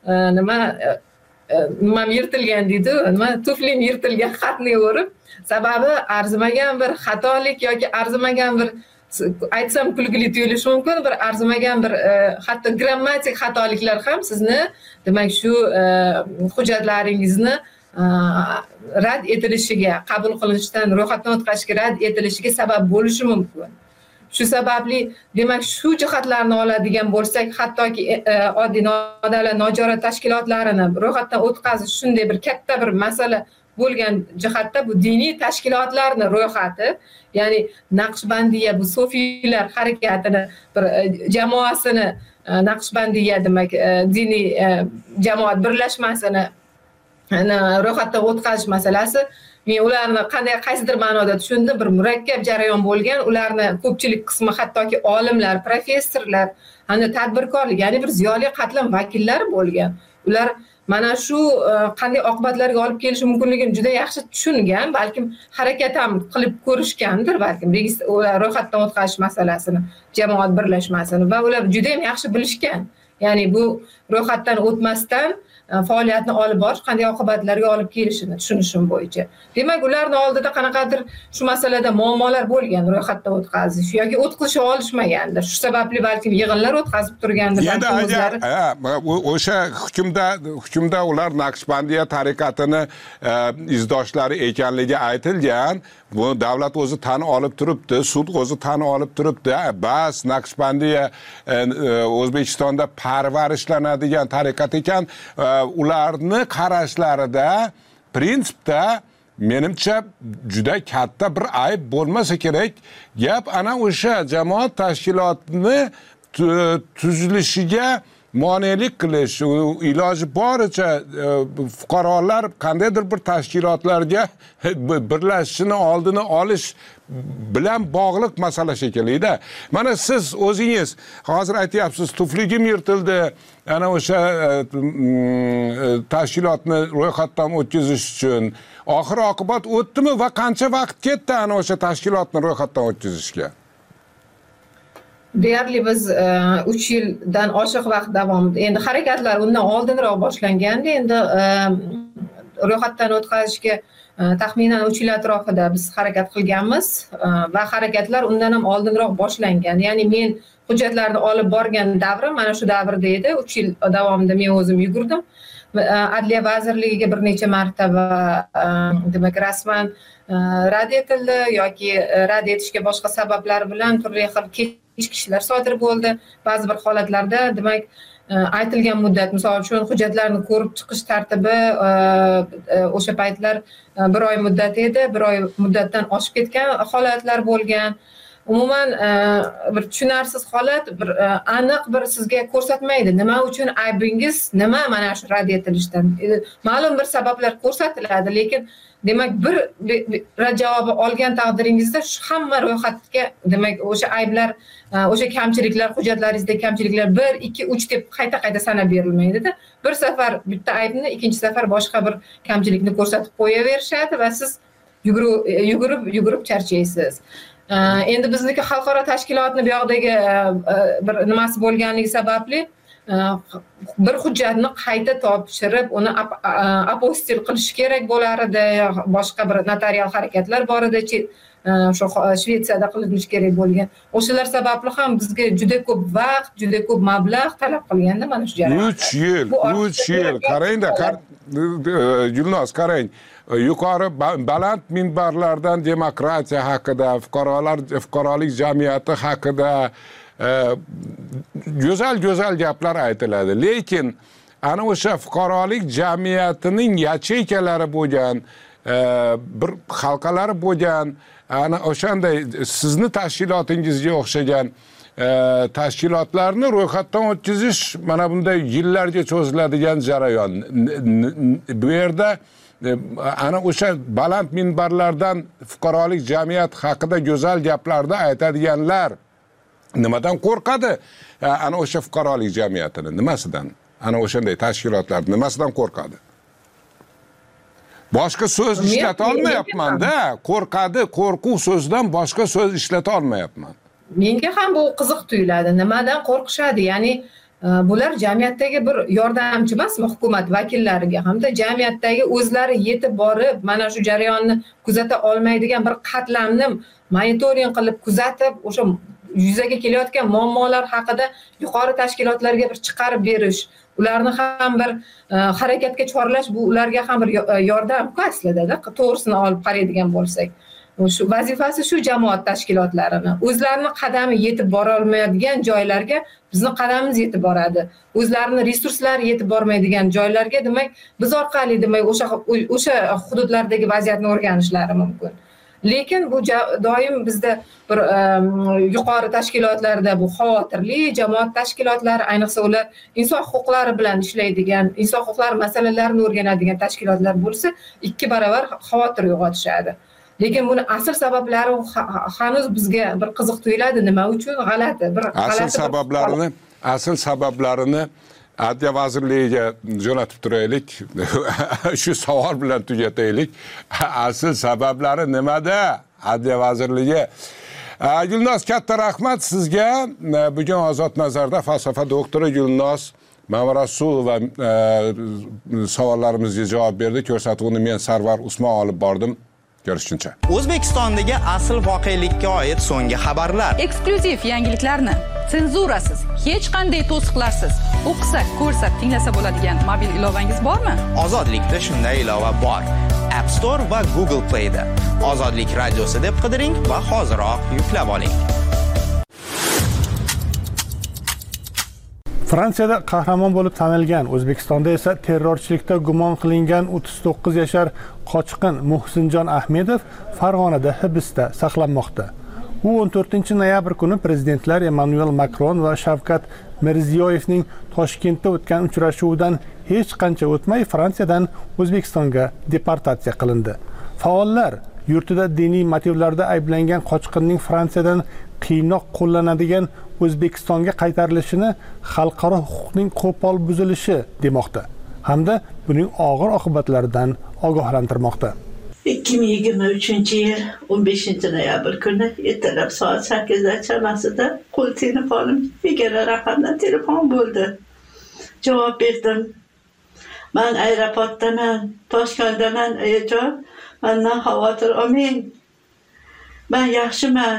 nimam yirtilgan deydi, tuflim yirtilgan xatni o'rib, sababi arzimagan bir xatolik yoki arzimagan bir, aytsam kulgili tuyulishi mumkin, bir arzimagan bir hatto grammatik xatoliklar ham sizni demak shu hujjatlaringizni rad etilishiga, qabul qilinishdan ro'yxatdan o'tkazishga rad etilishiga sabab bo'lishi mumkin. Shu sababli demak shu jihatlarni oladigan bo'lsak, hattoki oddiy nodavlat notijorat tashkilotlarini ro'yxatdan o'tkazish shunday bir katta bir masala bo'lgan jihatda bu diniy tashkilotlarni ro'yxati, ya'ni Naqshbandiya bu sufiylar harakatini bir jamoasini Naqshbandiya demak diniy jamoat birlashmasini ro'yxatdan o'tkazish masalasi men ularni qaysidir ma'noda tushundim, bir murakkab jarayon bo'lgan. Ularni ko'pchilik qismi hattoki olimlar, professorlar, hamda tadbirkorlik, ya'ni bir ziyoli qatlam vakillari bo'lgan. Ular mana shu qanday oqibatlarga olib kelishi mumkinligini juda yaxshi tushungan, balkim harakat ham qilib ko'rishgandir, balkim ro'yxatdan o'tkazish masalasini, jamoat birlashmasini va ular juda ham yaxshi bilishgan. Ya'ni bu ro'yxatdan o'tmasdan faoliyatni olib borish qanday oqibatlarga olib kelishini tushunishim bo'yicha. Demak, ularning oldida qanaqadir shu masalada muammolar bo'lgan, ro'yxatdan o'tkazish yoki o'tkazisha olishmagandir. Shu sababli balkim yig'inlar o'tkazib turgandir. Endi agar o'sha hukmda ular Naqshbandiya tariqatini izdoshlari ekanligi aytilgan, bu davlat o'zi tan olib turibdi, sud o'zi tan olib turibdi. Bas Naqshbandiya O'zbekistonda parvarishlanadigan tariqat ekan, ularni qarashlarida prinsipda menimcha juda katta bir ayb bo'lmasa kerak. Gap ana o'sha jamoat tashkilotini tuzilishiga monelik qilish, iloji boricha fuqarolar qandaydir bir tashkilotlarga birlashishini oldini olish bilan bog'liq masala shekillida. Mana siz o'zingiz hozir aytyapsiz, tufligim yirtildi, ana o'sha tashkilotni ro'yxatdan o'tkazish uchun. Oxir oqibat o'tdimi va qancha vaqt ketdi ana o'sha tashkilotni ro'yxatdan o'tkazishga? Deyarli biz 3 yildan oshiq vaqt davomida, endi harakatlar undan oldinroq boshlangandi. Endi ro'yxatdan o'tkazishga taxminan 3 yil atrofida biz harakat qilganmiz va harakatlar undan ham oldinroq boshlangan. Ya'ni men hujjatlarni olib borgan davrim mana shu davrda edi. 3 yil davomida men o'zim yugurdim. Adliya vazirligiga bir necha marotaba demak rasman rad etildi yoki rad etishga boshqa sabablar bilan turli xil kechikishlar sodir bo'ldi. Ba'zi bir holatlarda demak aytilgan muddat, misol uchun hujjatlarni ko'rib chiqish tartibi o'sha paytlar 1 oy muddat edi, 1 oy muddatdan oshib ketgan holatlar bo'lgan. Umuman bir tushunarsiz holat, bir aniq bir sizga ko'rsatmaydi. Nima uchun aybingiz, nima mana shu rad etilishdan. Ma'lum bir sabablar ko'rsatiladi, lekin demak bir javobi olgan taqdiringizda hamma ro'yxatga demak o'sha ayblar, o'sha kamchiliklar, hujjatlaringizda kamchiliklar 1, 2, 3 deb qayta sanab berilmaydi-da. Bir safar bitta aybni, ikkinchi safar boshqa bir kamchilikni ko'rsatib qo'yaverishadi va siz yugurib charchaysiz. Endi bizniki xalqaro tashkilotni bu yoqdagi bir nimasi bo'lganligi sababli bir hujjatni qayta topshirib, uni apostil qilish kerak bo'lar edi, boshqa bir notarial harakatlar bor edi, shu Shvetsiyada qilinishi kerak bo'lgan. O'shalar sababli ham bizga juda ko'p vaqt, juda ko'p mablag' talab qilganda mana shu jarayon. 3 yil. Qarangda, Gulnoz, qarang. Yuqori baland minbarlardan demokratiya haqida, fuqarolik jamiyati haqida go'zal gaplar aytiladi. Lekin ana o'sha fuqarolik jamiyatining yacheykalari bo'lgan, bir halqalari bo'lgan, ana o'shanday sizni tashkilotingizga o'xshagan tashkilotlarni ro'yxatdan o'tkazish mana bunday yillarga cho'ziladigan jarayon. Bu yerda ana o'sha baland minbarlardan fuqarolik jamiyat haqida go'zal gaplarni aytadiganlar nimadan qo'rqadi? Ana o'sha fuqarolik jamiyatini nimasidan? Ana o'shanday tashkilotlar nimasidan qo'rqadi? Boshqa so'z ishlata olmayapman-da. Qo'rqadi, qo'rquv so'zidan boshqa so'z ishlata olmayapman. Menga ham bu qiziq tuyuladi. Nimadan qo'rqishadi? Ya'ni bular jamiyatdagi bir yordamchi emasmi hukumat vakillariga hamda jamiyatdagi o'zlari yetib borib mana shu jarayonni kuzata olmaydigan bir qatlamni monitoring qilib kuzatib, o'sha yuzaga kelayotgan muammolar haqida yuqori tashkilotlarga bir chiqarib berish, ularni ham bir harakatga chorlash, bu ularga ham bir yordam-ku aslida-da, to'g'risini olib qaraydigan bo'lsak. Shu vazifasi shu jamoat tashkilotlarini o'zlarini qadami yetib bora olmaydigan joylarga bizni qadamimiz yetib boradi. O'zlarini resurslari yetib bormaydigan joylarga demak biz orqali demak o'sha hududlardagi vaziyatni o'rganishlari mumkin. Lekin bu doim bizda bir yuqori tashkilotlarda bu xavotirli jamoat tashkilotlari, ayniqsa ular inson huquqlari bilan ishlaydigan, inson huquqlari masalalarini o'rganadigan tashkilotlar bo'lsa, 2 barobar xavotir uyg'otishadi. Lekin buni asl sabablari hanuz bizga bir qiziq tuyuladi. Nima uchun? G'alati. Bir asl sabablarini Adliya vazirligiga jo'natib turaylik. Shu savol bilan tugataylik. Asl sabablari nimada? Adliya vazirligi. Gulnoz, katta rahmat sizga. Bugun Ozod nazarda falsafa doktori Gulnoz Mamarasulova savollarimizga javob berdi. Ko'rsatuvni men Sarvar Usmon olib bordim. Görüşünce. O'zbekistondagi asl voqelikka oid so'nggi xabarlar. Eksklyuziv yangiliklarni senzurasiz, hech qanday to'siqlarsiz o'qisak, ko'rsak, tinglasa bo'ladigan mobil ilovangiz bormi? Ozodlikda shunday ilova bor. App Store va Google Play da. Ozodlik radiosi deb qidiring va hoziroq yuklab oling. Fransiyada qahramon bo'lib tanilgan, O'zbekistonda esa terrorchilikda gumon qilingan 39 yashar qochqin Muhsinjon Ahmedov Farg'onada hibsda saqlanmoqda. U 14-noyabr kuni prezidentlar Emmanuel Macron va Shavkat Mirziyoyevning Toshkentda o'tgan uchrashuvidan hech qancha o'tmay Fransiyadan O'zbekistonga deportatsiya qilindi. Faollar yurtida diniy motivlarda ayblangan qochqinning Fransiyadan qiynoq qo'llanadigan O'zbekistonga qaytarilishini xalqaro huquqning qo'pol buzilishi demoqda hamda buning og'ir oqibatlaridan ogohlantirmoqda. 2023-yil 15-noyabr kuni ertalab soat 8 chamasida qo'l telefonim begona raqamdan telefon bo'ldi. Javob berdim. Men aeroportdaman, Toshkentdaman, ayajon. Mendan xavotir olmang. Men yaxshiman,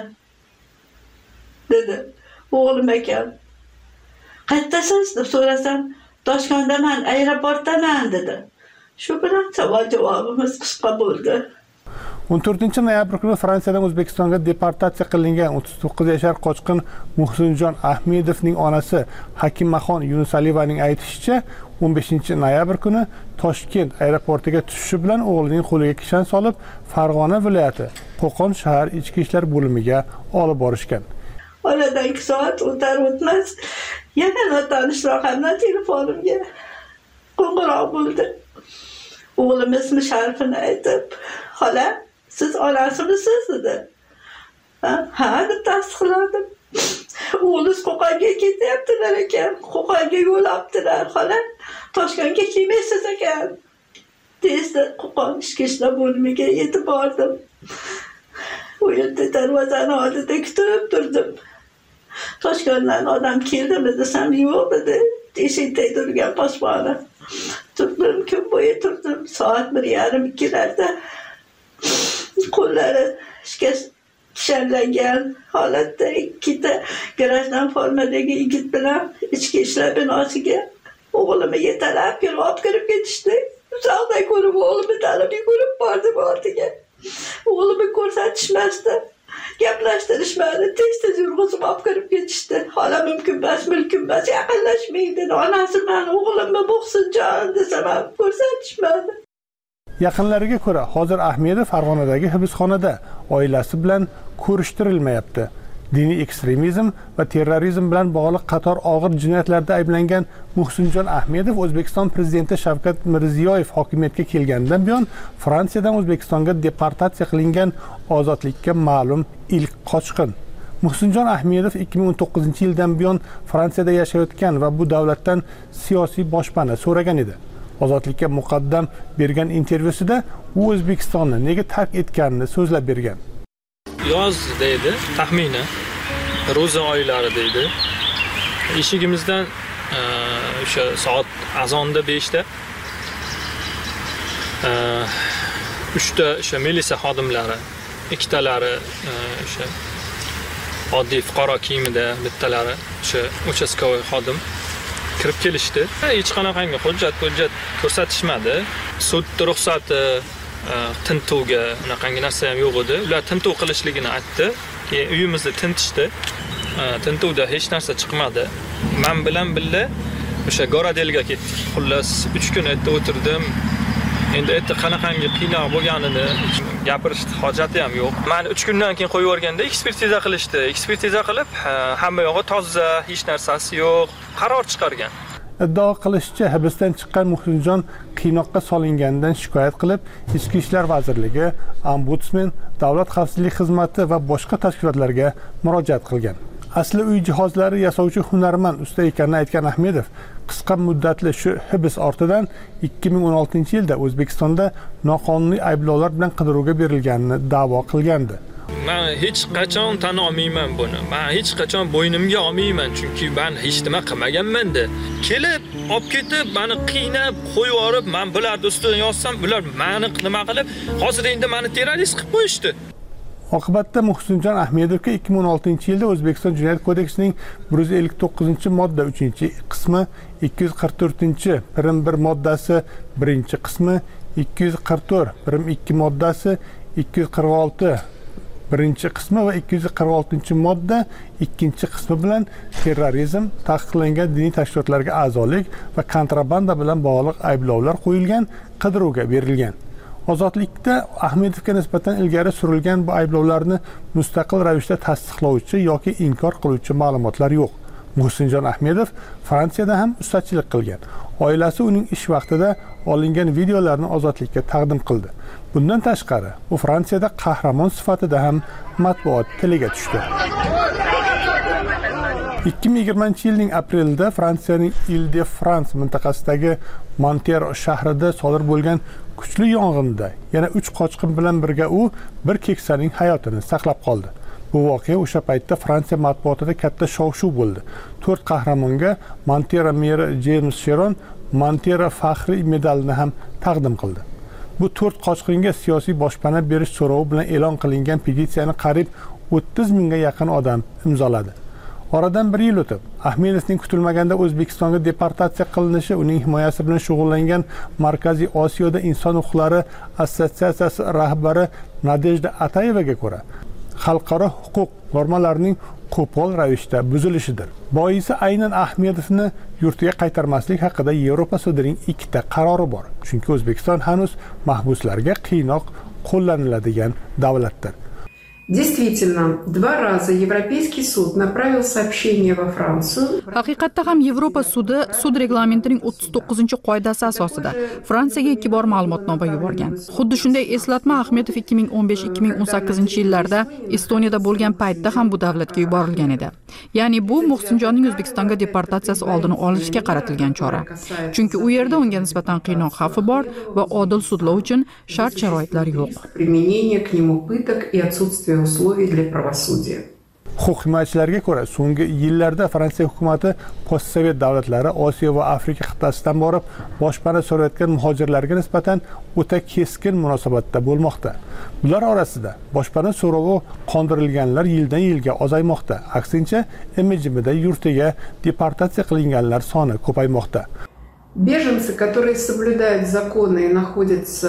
dedi. O'g'lim ekan. Qayerdasiz deb so'rasam, Toshkentdaman, aeroportdaman, dedi. Shu bilan javobimiz qisqa bo'ldi. 14-noyabr kuni Fransiyadan O'zbekistonga deportatsiya qilingan 39 yashar qochqin Muhsinjon Ahmedovning onasi Hakimaxon Yunusaliyevaning aytishicha, 15-noyabr kuni Toshkent aeroportiga tushishi bilan o'g'lining qo'liga kishan solib, Farg'ona viloyati Qo'qon shahar ichki ishlar bo'limiga olib borishgan. Oradan 2 soat o'tar-o'tmas yana notanish raqamdan telefonimga qo'ng'iroq bo'ldi. O'g'lim ismi sharifini aytib, "Xola, siz onasimisiz?" dedi. Ha, deb tasdiqladim. O'g'lingiz Qo'qonga ketyaptilar ekan. Qo'qonga yo'l olibdilar, xola. Toshkentga kelmaysiz ekan. Tezda Qo'qon ichki ishlar bo'limiga yetib bordim. U yerda darvozani oldida kutib turdim. Toshkentdan odam keldimi desam, yo'q dedi. Eshikda turgan posboni. Turdim, kun bo'yi turdim. Soat 1:30-2larda qo'llari kishanlangan holatda ikkita garajdan formadagi yigit bilan ichki ishlar binosiga o'g'limni yetalab kelib olib kirib ketishdi. Uzaqdan ko'rib o'g'limni tanib yugurib bordim ortiga. O'g'limni ko'rsatishmasdi. Gaplashtirishmadi, tez yurg'izib olib kirib ketishdi. Hola mumkin emas, yaqinlashmang dedi. Onasiman, o'g'limni Muhsinjon desam ham ko'rsatishmadi. Yaqinlariga ko'ra, hozir Ahmedov Farg'onadagi hibsxonada oilasi bilan ko'rishtirilmayapti. Diniy ekstremizm va terrorizm bilan bog'liq qator og'ir jinoyatlarda ayblangan Muhsinjon Ahmedov O'zbekiston prezidenti Shavkat Mirziyoyev hokimiyatga kelganidan buyon Fransiyadan O'zbekistonga deportatsiya qilingan ozodlikka ma'lum ilk qochqin. Muhsinjon Ahmedov 2019-yildan buyon Fransiyada yashayotgan va bu davlatdan siyosiy boshpana so'ragan edi. Ozodlikka muqaddam bergan intervyusida u O'zbekistonni nega tark etganini so'zlab bergan. Yoz deydi, taxmini ro'za oylari deydi. Eshigimizdan o'sha soat azonda 5da 3ta o'sha militsiya xodimlari, ikkitalari o'sha oddiy fuqaro kiyimida, bittalari o'sha uchastkovoy xodim kirib kelishdi. Hech qanaqangi hujjat ko'rsatishmadi. Sud ruxsati tintuvga unaqangi narsa ham yo'q edi. Ular tintuv qilishligini aytdi. Keyin uyimizni tintishdi. Tintuvda hech narsa chiqmadi. Men bilan birga o'sha Goradelga ketdik. Xullas 3 kun yerda o'tirdim. Endi yerda qanaqangi qiynoq bo'lganini gapirishni hojati ham yo'q. Men 3 kundan keyin qo'yib yuborganda ekspertiza qilishdi. Ekspertiza qilib, hamma yog'i toza, hech narsasi yo'q, qaror chiqargan. Iddio qilishicha, hibsdan chiqqan Muhsinjon qiynoqqa solinganidan shikoyat qilib, Ichki ishlar vazirligi, ombudsman, davlat xavfsizlik xizmati va boshqa tashkilotlarga murojaat qilgan. Asli uy jihozlari yasovchi hunarmand usta ekanini aytgan Ahmedov, qisqa muddatli shu hibs ortidan 2016-yilda O'zbekistonda noqonuniy ayblovlar bilan qidiruvga berilganini da'vo qilgandi. Men hech qachon tan olmayman buni. Men hech qachon bo'ynimga olmayman, chunki men hech nima qilmaganman-da. Kelib, olib ketib, meni qiynab, qo'yib yuborib, men bularning ustidan yozsam, ular meni nima qilib, hozir endi meni terrorist qilib qo'yishdi. Oqibatda Muhsinjon Ahmedovga 2016-yilda O'zbekiston Jinoyat kodeksining 159-modda 3-qismi, 244-prim 1 moddasi 1-qismi, 244 prim 2 moddasi, 246 birinchi qismi va 246-modda ikkinchi qismi bilan terrorizm, taqiqlangan diniy tashkilotlarga a'zolik va kontrabanda bilan bog'liq ayblovlar qo'yilgan, qidiruvga berilgan. Ozodlikda Ahmedovga nisbatan ilgari surilgan bu ayblovlarni mustaqil ravishda tasdiqlovchi yoki inkor qiluvchi ma'lumotlar yo'q. Muhsinjon Ahmedov Fransiyada ham ustachilik qilgan. Oilasi uning ish vaqtida olingan videolarni ozodlikka taqdim qildi. Bundan tashqari, u Fransiyada qahramon sifatida ham matbuot tiliga tushdi. 2020-yilning aprelida Fransiyaning Ile-de-France mintaqasidagi Montero shahrida sodir bo'lgan kuchli yong'inda yana 3 qochqin bilan birga u bir keksaning hayotini saqlab qoldi. Bu voqea o'sha paytda Fransiya matbuotida katta shov-shuv bo'ldi. 4 qahramonga Montero meri James Sheron Montero faxriy medalini ham taqdim qildi. Bu 4 qochqinga siyosiy boshpana berish so'rovi bilan e'lon qilingan petitsiyani qariyb 30 mingga yaqin odam imzoladi. Oradan 1 yil o'tib, Ahmedovning kutilmaganda O'zbekistonga deportatsiya qilinishi uning himoyasi bilan shug'ullangan Markaziy Osiyoda inson huquqlari assotsiatsiyasi rahbari Nadejda Atayevaga ko'ra, xalqaro huquq normalarining qo'pol ravishda buzilishidir. Boisi aynan Ahmedovni yurtiga qaytarmaslik haqida Yevropa sudining 2 ta qarori bor. Chunki O'zbekiston hanuz mahbuslarga qiynoq qo'llaniladigan davlatdir. Действительно, 2 раза Европейский суд направил сообщение во Францию. Haqiqatda ham Yevropa sudi sud reglamentining 39-qoidasi asosida Fransiyaga 2 bor ma'lumotnoma yuborgan. Xuddi shunday eslatma Ahmedov 2015-2018 yillarda Estoniyada bo'lgan paytda ham bu davlatga yuborilgan edi. Ya'ni bu Muhsinjonning O'zbekistonga deportatsiyasi oldini olishga qaratilgan chora. Chunki u yerda unga nisbatan qiynoq xavfi bor va odil sudlov uchun shart-sharoitlar yo'q. Применение к нему пыток и отсутствие условий для правосудия. Huquq himoyachilarga ko'ra, so'nggi yillarda Fransiya hukumati postsovet davlatlari Osiyo va Afrika qit'asidan borib, boshpana so'rayotgan muhojirlarga nisbatan o'ta keskin munosabatda bo'lmoqda. Bular orasida boshpana so'rovi qondirilganlar yildan yilga ozaymoqda. Aksincha, MJMda yurtiga deportatsiya qilinganlar soni ko'paymoqda. Беженцы, которые соблюдают законы и находятся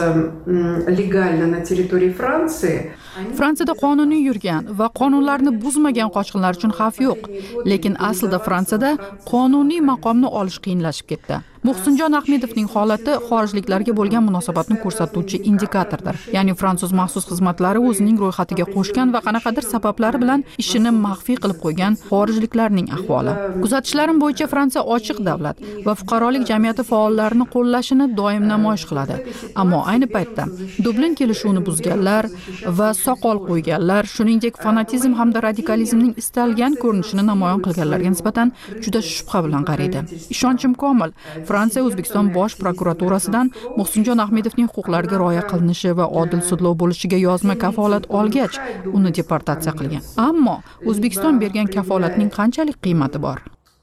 легально на территории Франции, Fransiyada qonuniy yurgan va qonunlarni buzmagan qochqinlar uchun xavf yo'q. Lekin aslida Fransiyada qonuniy maqomni olish qiyinlashib ketdi. Muhsinjon Ahmedovning holati xorijliklarga bo'lgan munosabatni ko'rsatuvchi indikatordir. Ya'ni fransuz maxsus xizmatlari o'zining ro'yxatiga qo'shgan va qanaqadir sabablari bilan ishini maxfiy qilib qo'ygan xorijliklarning ahvoli. Kuzatishlarim bo'yicha Fransiya ochiq davlat va fuqarolik jamiyati faollarini qo'llashini doim namoyish qiladi. Ammo ayni paytda Dublin kelishuvini buzganlar va soqol qo'yganlar, shuningdek fanatizm hamda radikalizmning istalgan ko'rinishini namoyon qilganlarga nisbatan juda shubha bilan qaraydi. Ishonchim komil, Fransiya O'zbekiston bosh prokuraturasidan Muhsinjon Ahmedovning huquqlariga rioya qilinishi va odil sudlov bo'lishiga yozma kafolat olgach, uni deportatsiya qilgan. Ammo O'zbekiston bergan kafolatning qanchalik qiymati bor?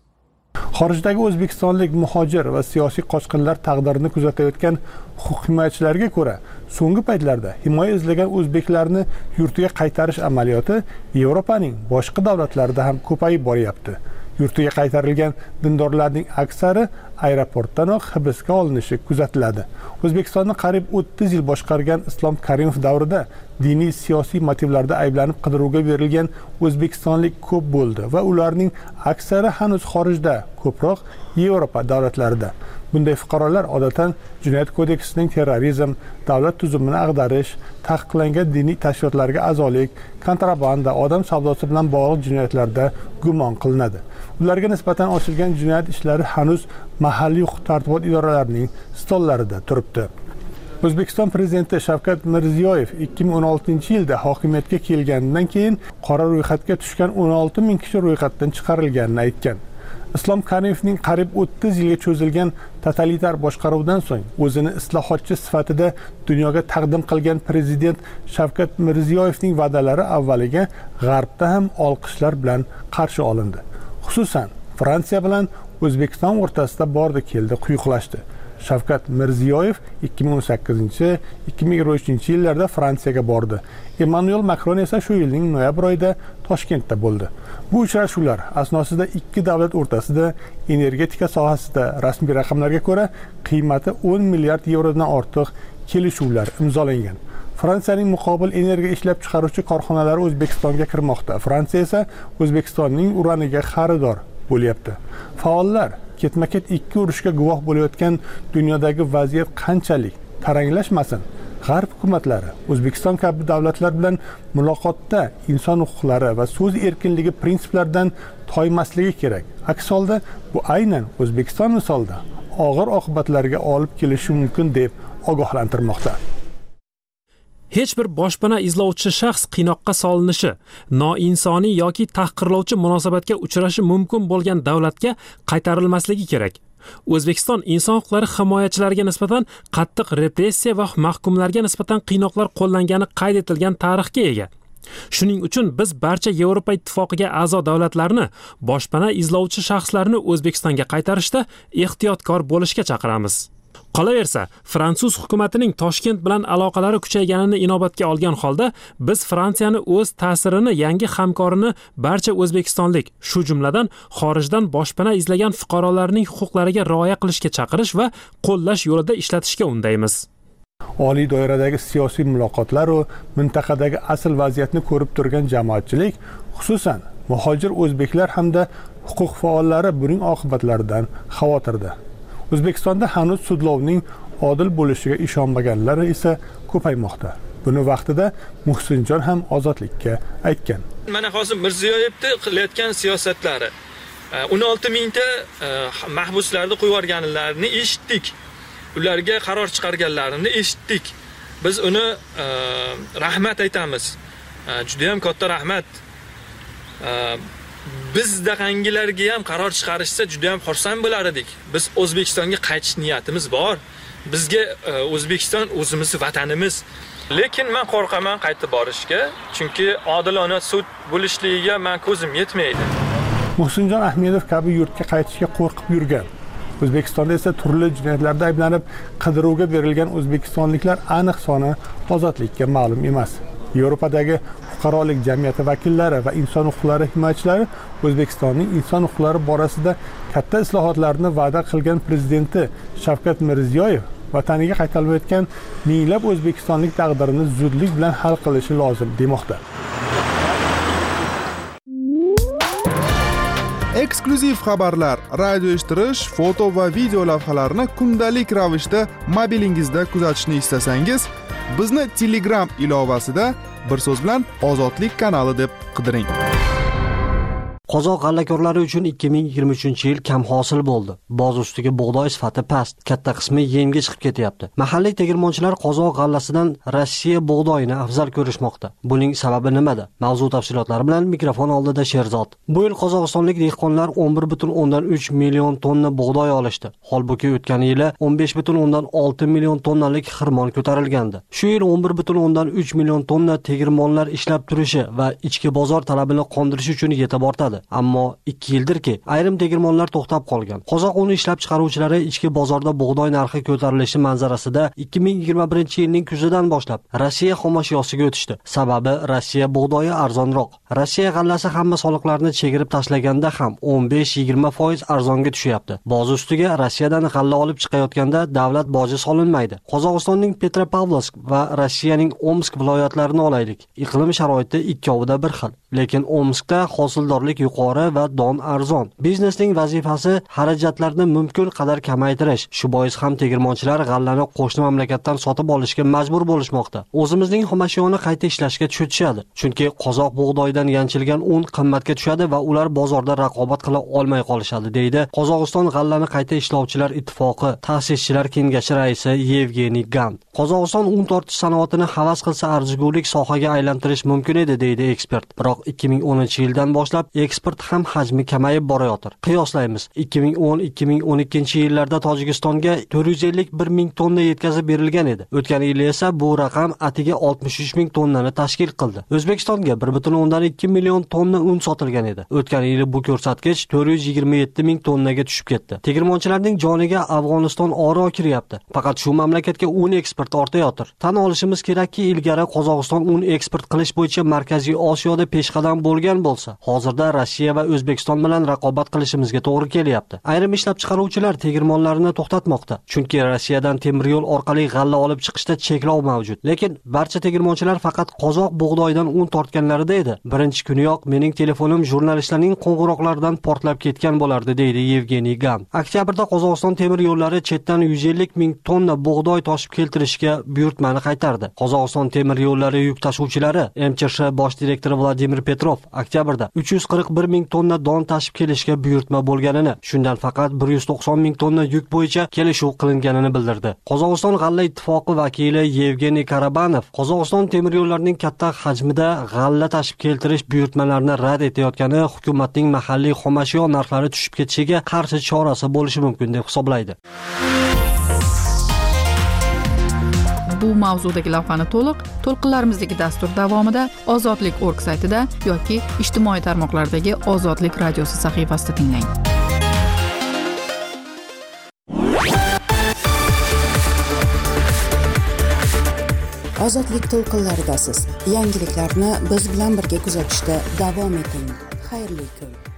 Xorijdagi o'zbekistonlik muhojir va siyosiy qochqinlar taqdirini kuzatayotgan huquq himoyachilarga ko'ra, so'nggi paytlarda himoya izlagan o'zbeklarni yurtiga qaytarish amaliyoti Yevropaning boshqa davlatlarida ham ko'payib boryapti. Yurtiga qaytarilgan dindorlarning aksari aeroportdanoq hibsga olinishi kuzatiladi. O'zbekistonni qariyb 30 yil boshqargan Islom Karimov davrida diniy siyosiy motivlarda ayblanib qidiruvga berilgan o'zbekistonlik ko'p bo'ldi va ularning aksari hanuz xorijda, ko'proq Yevropa davlatlarida. Bunday fuqarolar odatdan Jinoyat kodeksining terrorizm, davlat tuzumini ag'darish, taqiqlangan diniy tashkilotlarga a'zolik, kontrabanda, odam savdosi bilan bog'liq jinoyatlarda gumon qilinadi. Ularga nisbatan ochilgan jinoyat ishlari hanuz mahalliy huquq-tartibot idoralarining stollarida turibdi. O'zbekiston prezidenti Shavkat Mirziyoyev 2016-yilda hokimiyatga kelganidan keyin qora ro'yxatga tushgan 16 ming kishi ro'yxatdan chiqarilganini aytgan. Islom Karimovning qariyb 30 yilga cho'zilgan totalitar boshqaruvdan so'ng o'zini islohotchi sifatida dunyoga taqdim qilgan prezident Shavkat Mirziyoyevning va'dalari avvaliga G'arbda ham olqishlar bilan qarshi olindi. Xususan, Fransiya bilan O'zbekiston o'rtasida bordi-keldi quyuqlashdi. Shavkat Mirziyoyev 2018-2023-yillarda Fransiyaga bordi. Emmanuel Macron esa shu yilning noyabr oyida Toshkentda bo'ldi. Bu uchrashuvlar asnosida ikki davlat o'rtasida energetika sohasida rasmiy raqamlarga ko'ra qiymati 10 milliard yevrodan ortiq kelishuvlar imzolangan. Fransiyaning muqobil energiya ishlab chiqaruvchi korxonalari O'zbekistonga kirmoqda. Fransiya esa O'zbekistonning uraniga xaridor bo'lyapti. Faollar ketma-ket ikki urushga guvoh bo'layotgan dunyodagi vaziyat qanchalik taranglashmasin, G'arb hukumatlari O'zbekiston kabi davlatlar bilan muloqotda inson huquqlari va so'z erkinligi prinsiplaridan toymasligi kerak. Aks holda bu aynan O'zbekiston misolida og'ir oqibatlarga olib kelishi mumkin deb ogohlantirmoqda. Hech bir boshpana izlovchi shaxs qiynoqqa solinishi, noinsoniy yoki tahqirlovchi munosabatga uchrashi mumkin bo'lgan davlatga qaytarilmasligi kerak. O'zbekiston inson huquqlari himoyachilariga nisbatan qattiq repressiya va mahkumlarga nisbatan qiynoqlar qo'llangani qayd etilgan tarixga ega. Shuning uchun biz barcha Yevropa ittifoqiga a'zo davlatlarni boshpana izlovchi shaxslarni O'zbekistonga qaytarishda ehtiyotkor bo'lishga chaqiramiz. Qolaversa, Fransuz hukumatining Toshkent bilan aloqalari kuchayganini inobatga olgan holda biz Fransiyani o'z ta'sirini yangi hamkorini barcha o'zbekistonlik, shu jumladan xorijdan boshpana izlagan fuqarolarning huquqlariga rioya qilishga chaqirish va qo'llash yo'lida ishlatishga undaymiz. Oliy doiradagi siyosiy muloqotlar va mintaqadagi asl vaziyatni ko'rib turgan jamoatchilik, xususan muhojir o'zbeklar hamda huquq faollari buning oqibatlaridan xavotirda. O'zbekistonda hanuz sudlovning odil bo'lishiga ishonmaganlar esa ko'paymoqda. Buni vaqtida Muhsinjon ham Ozodlikka aytgan. Mana hozir Mirziyoyevning qilayotgan siyosatlari 16 mingta mahbuslarni qo'yib yuborganlarini eshitdik. Ularga qaror chiqarganlarini eshitdik. Biz uni rahmat aytamiz. Juda ham katta rahmat. Biz daqangilarga ham qaror chiqarishsa juda ham xursand bo'lar edik. Biz O'zbekistonga qaytish niyatimiz bor. Bizga O'zbekiston o'zimizning vatanimiz. Lekin men qo'rqaman qaytib borishga, chunki odilona sud bo'lishligiga men ko'zim yetmaydi. Muhsinjon Ahmedov kabi yurtga qaytishga qo'rqib yurgan. O'zbekistonda esa turli jinoyatlarda ayblanib qidiruvga berilgan o'zbekistonliklar aniq soni Ozodlikka ma'lum emas. Yevropadagi fuqarolik jamiyati vakillari va inson huquqlari himoyachilari O'zbekistonning inson huquqlari borasida katta islohotlarni va'da qilgan prezidenti Shavkat Mirziyoyev vataniga qaytarilmayotgan minglab o'zbekistonlik taqdirini zudlik bilan hal qilishi lozim demoqda. Eksklyuziv xabarlar, radio eshittirish, foto va video lavhalarni kundalik ravishda mobilingizda kuzatishni istasangiz, bizni Telegram ilovasida bir so'z bilan Ozodlik kanali deb qidiring. Qozoq g'allakorlari uchun 2023-yil kam hosil bo'ldi. Boz ustiga bug'doy sifati past, katta qismi yemga chiqib ketyapti. Mahalliy tegirmonchilar qozoq g'allasidan Rossiya bug'doyini afzal ko'rishmoqda. Buning sababi nimada? Mavzu tafsilotlari bilan mikrofon oldida Sherzod. Bu yil qozog'istonlik dehqonlar 11,3 million tonna bug'doy olishdi. Holbuki o'tgan yili 15,6 million tonnalik xirmon ko'tarilgandi. Shu yil 11,3 million tonna tegirmonlar ishlab turishi va ichki bozor talabini qondirish uchun yetib ortadi. Ammo 2 yildirki, ayrim tegirmonlar to'xtab qolgan. Qozoq uni ishlab chiqaruvchilari ichki bozorda bug'doy narxi ko'tarilishi manzarasida 2021-yilning kuzidan boshlab Rossiya xomashyosiga o'tishdi. Sababi Rossiya bug'doyi arzonroq. Rossiya g'allasi hamma soliqlarni chegirib tashlaganda ham 15-20% arzonga tushyapti. Boz ustiga Rossiyadan g'alla olib chiqayotganda davlat boji solinmaydi. Qozog'istonning Petropavlovsk va Rossiyaning Omsk viloyatlarini olaylik. Iqlim sharoiti ikkovida bir xil, lekin Omskda hosildorlik yuqori va don arzon. Biznesning vazifasi xarajatlarni mumkin qadar kamaytirish. Shu bois ham tegirmonchilar g'allani qo'shni mamlakatdan sotib olishga majbur bo'lishmoqda. O'zimizning xomashyoni qayta ishlashga tushadi. Chunki qozoq bug'doydan yanchilgan un qimmatga tushadi va ular bozorda raqobat qila olmay qolishadi, deydi Qozog'iston g'allani qayta ishlovchilar ittifoqi ta'sischilar kengashi raisi Yevgeniy Gan. Qozog'iston un tortish sanoatini havas qilsa arzigulik sohaga aylantirish mumkin edi, deydi ekspert. Biroq 2010-yildan boshlab eksport ham hajmi kamayib borayotir. Qiyoslaymiz. 2010-2012 yillarda Tojikistonga 451 ming tonna yetkazib berilgan edi. O'tgan yil esa bu raqam atiga 63 ming tonnani tashkil qildi. O'zbekistonga 1,2 million tonna un sotilgan edi. O'tgan yil bu ko'rsatkich 427 ming tonnaga tushib ketdi. Tegirmonchilarning joniga Afg'oniston oro kiryapti. Faqat shu mamlakatga un eksporti ortayotir. Tan olishimiz kerakki, ilgari Qozog'iston un eksport qilish bo'yicha Markaziy Osiyoda peshqadam bo'lgan bo'lsa, hozirda Rossiya Rossiya va O'zbekiston bilan raqobat qilishimizga to'g'ri kelyapti. Ayrim ishlab chiqaruvchilar tegirmonlarini to'xtatmoqda, chunki Rossiyadan temir yo'l orqali g'alla olib chiqishda cheklov mavjud. Lekin barcha tegirmonchilar faqat qozoq bug'doyidan un tortganlarida edi. Birinchi kuniyoq mening telefonim jurnalistlarning qo'ng'iroqlaridan portlab ketgan bo'lardi, deydi Yevgeniy Gam. Oktyabrda Qozog'iston temir yo'llari chetdan 150 ming tonna bug'doy toshib keltirishga buyurtmani qaytardi. Qozog'iston temir yo'llari yuk tashuvchilari MChSh bosh direktori Vladimir Petrov oktyabrda 341 ming tonna don tashib kelishga buyurtma bo'lganini, shundan faqat 190 ming tonna yuk bo'yicha kelishuv qilinganini bildirdi. Qozog'iston g'alla ittifoqi vakili Yevgeniy Karabanov Qozog'iston temir yo'llarining katta hajmida g'alla tashib keltirish buyurtmalarini rad etayotgani hukumatning mahalliy xomashyo narxlari tushib ketishiga qarshi chorasi bo'lishi mumkin deb hisoblaydi. Bu mavzudagi lavhani to'lqinlarimizdagi dastur davomida ozodlik.org saytida yoki ijtimoiy tarmoqlardagi Ozodlik radiosi sahifasida tinglang. Ozodlik to'lqinlaridasiz. Yangiliklarni biz bilan birga kuzatishda davom eting. Xayrli kun.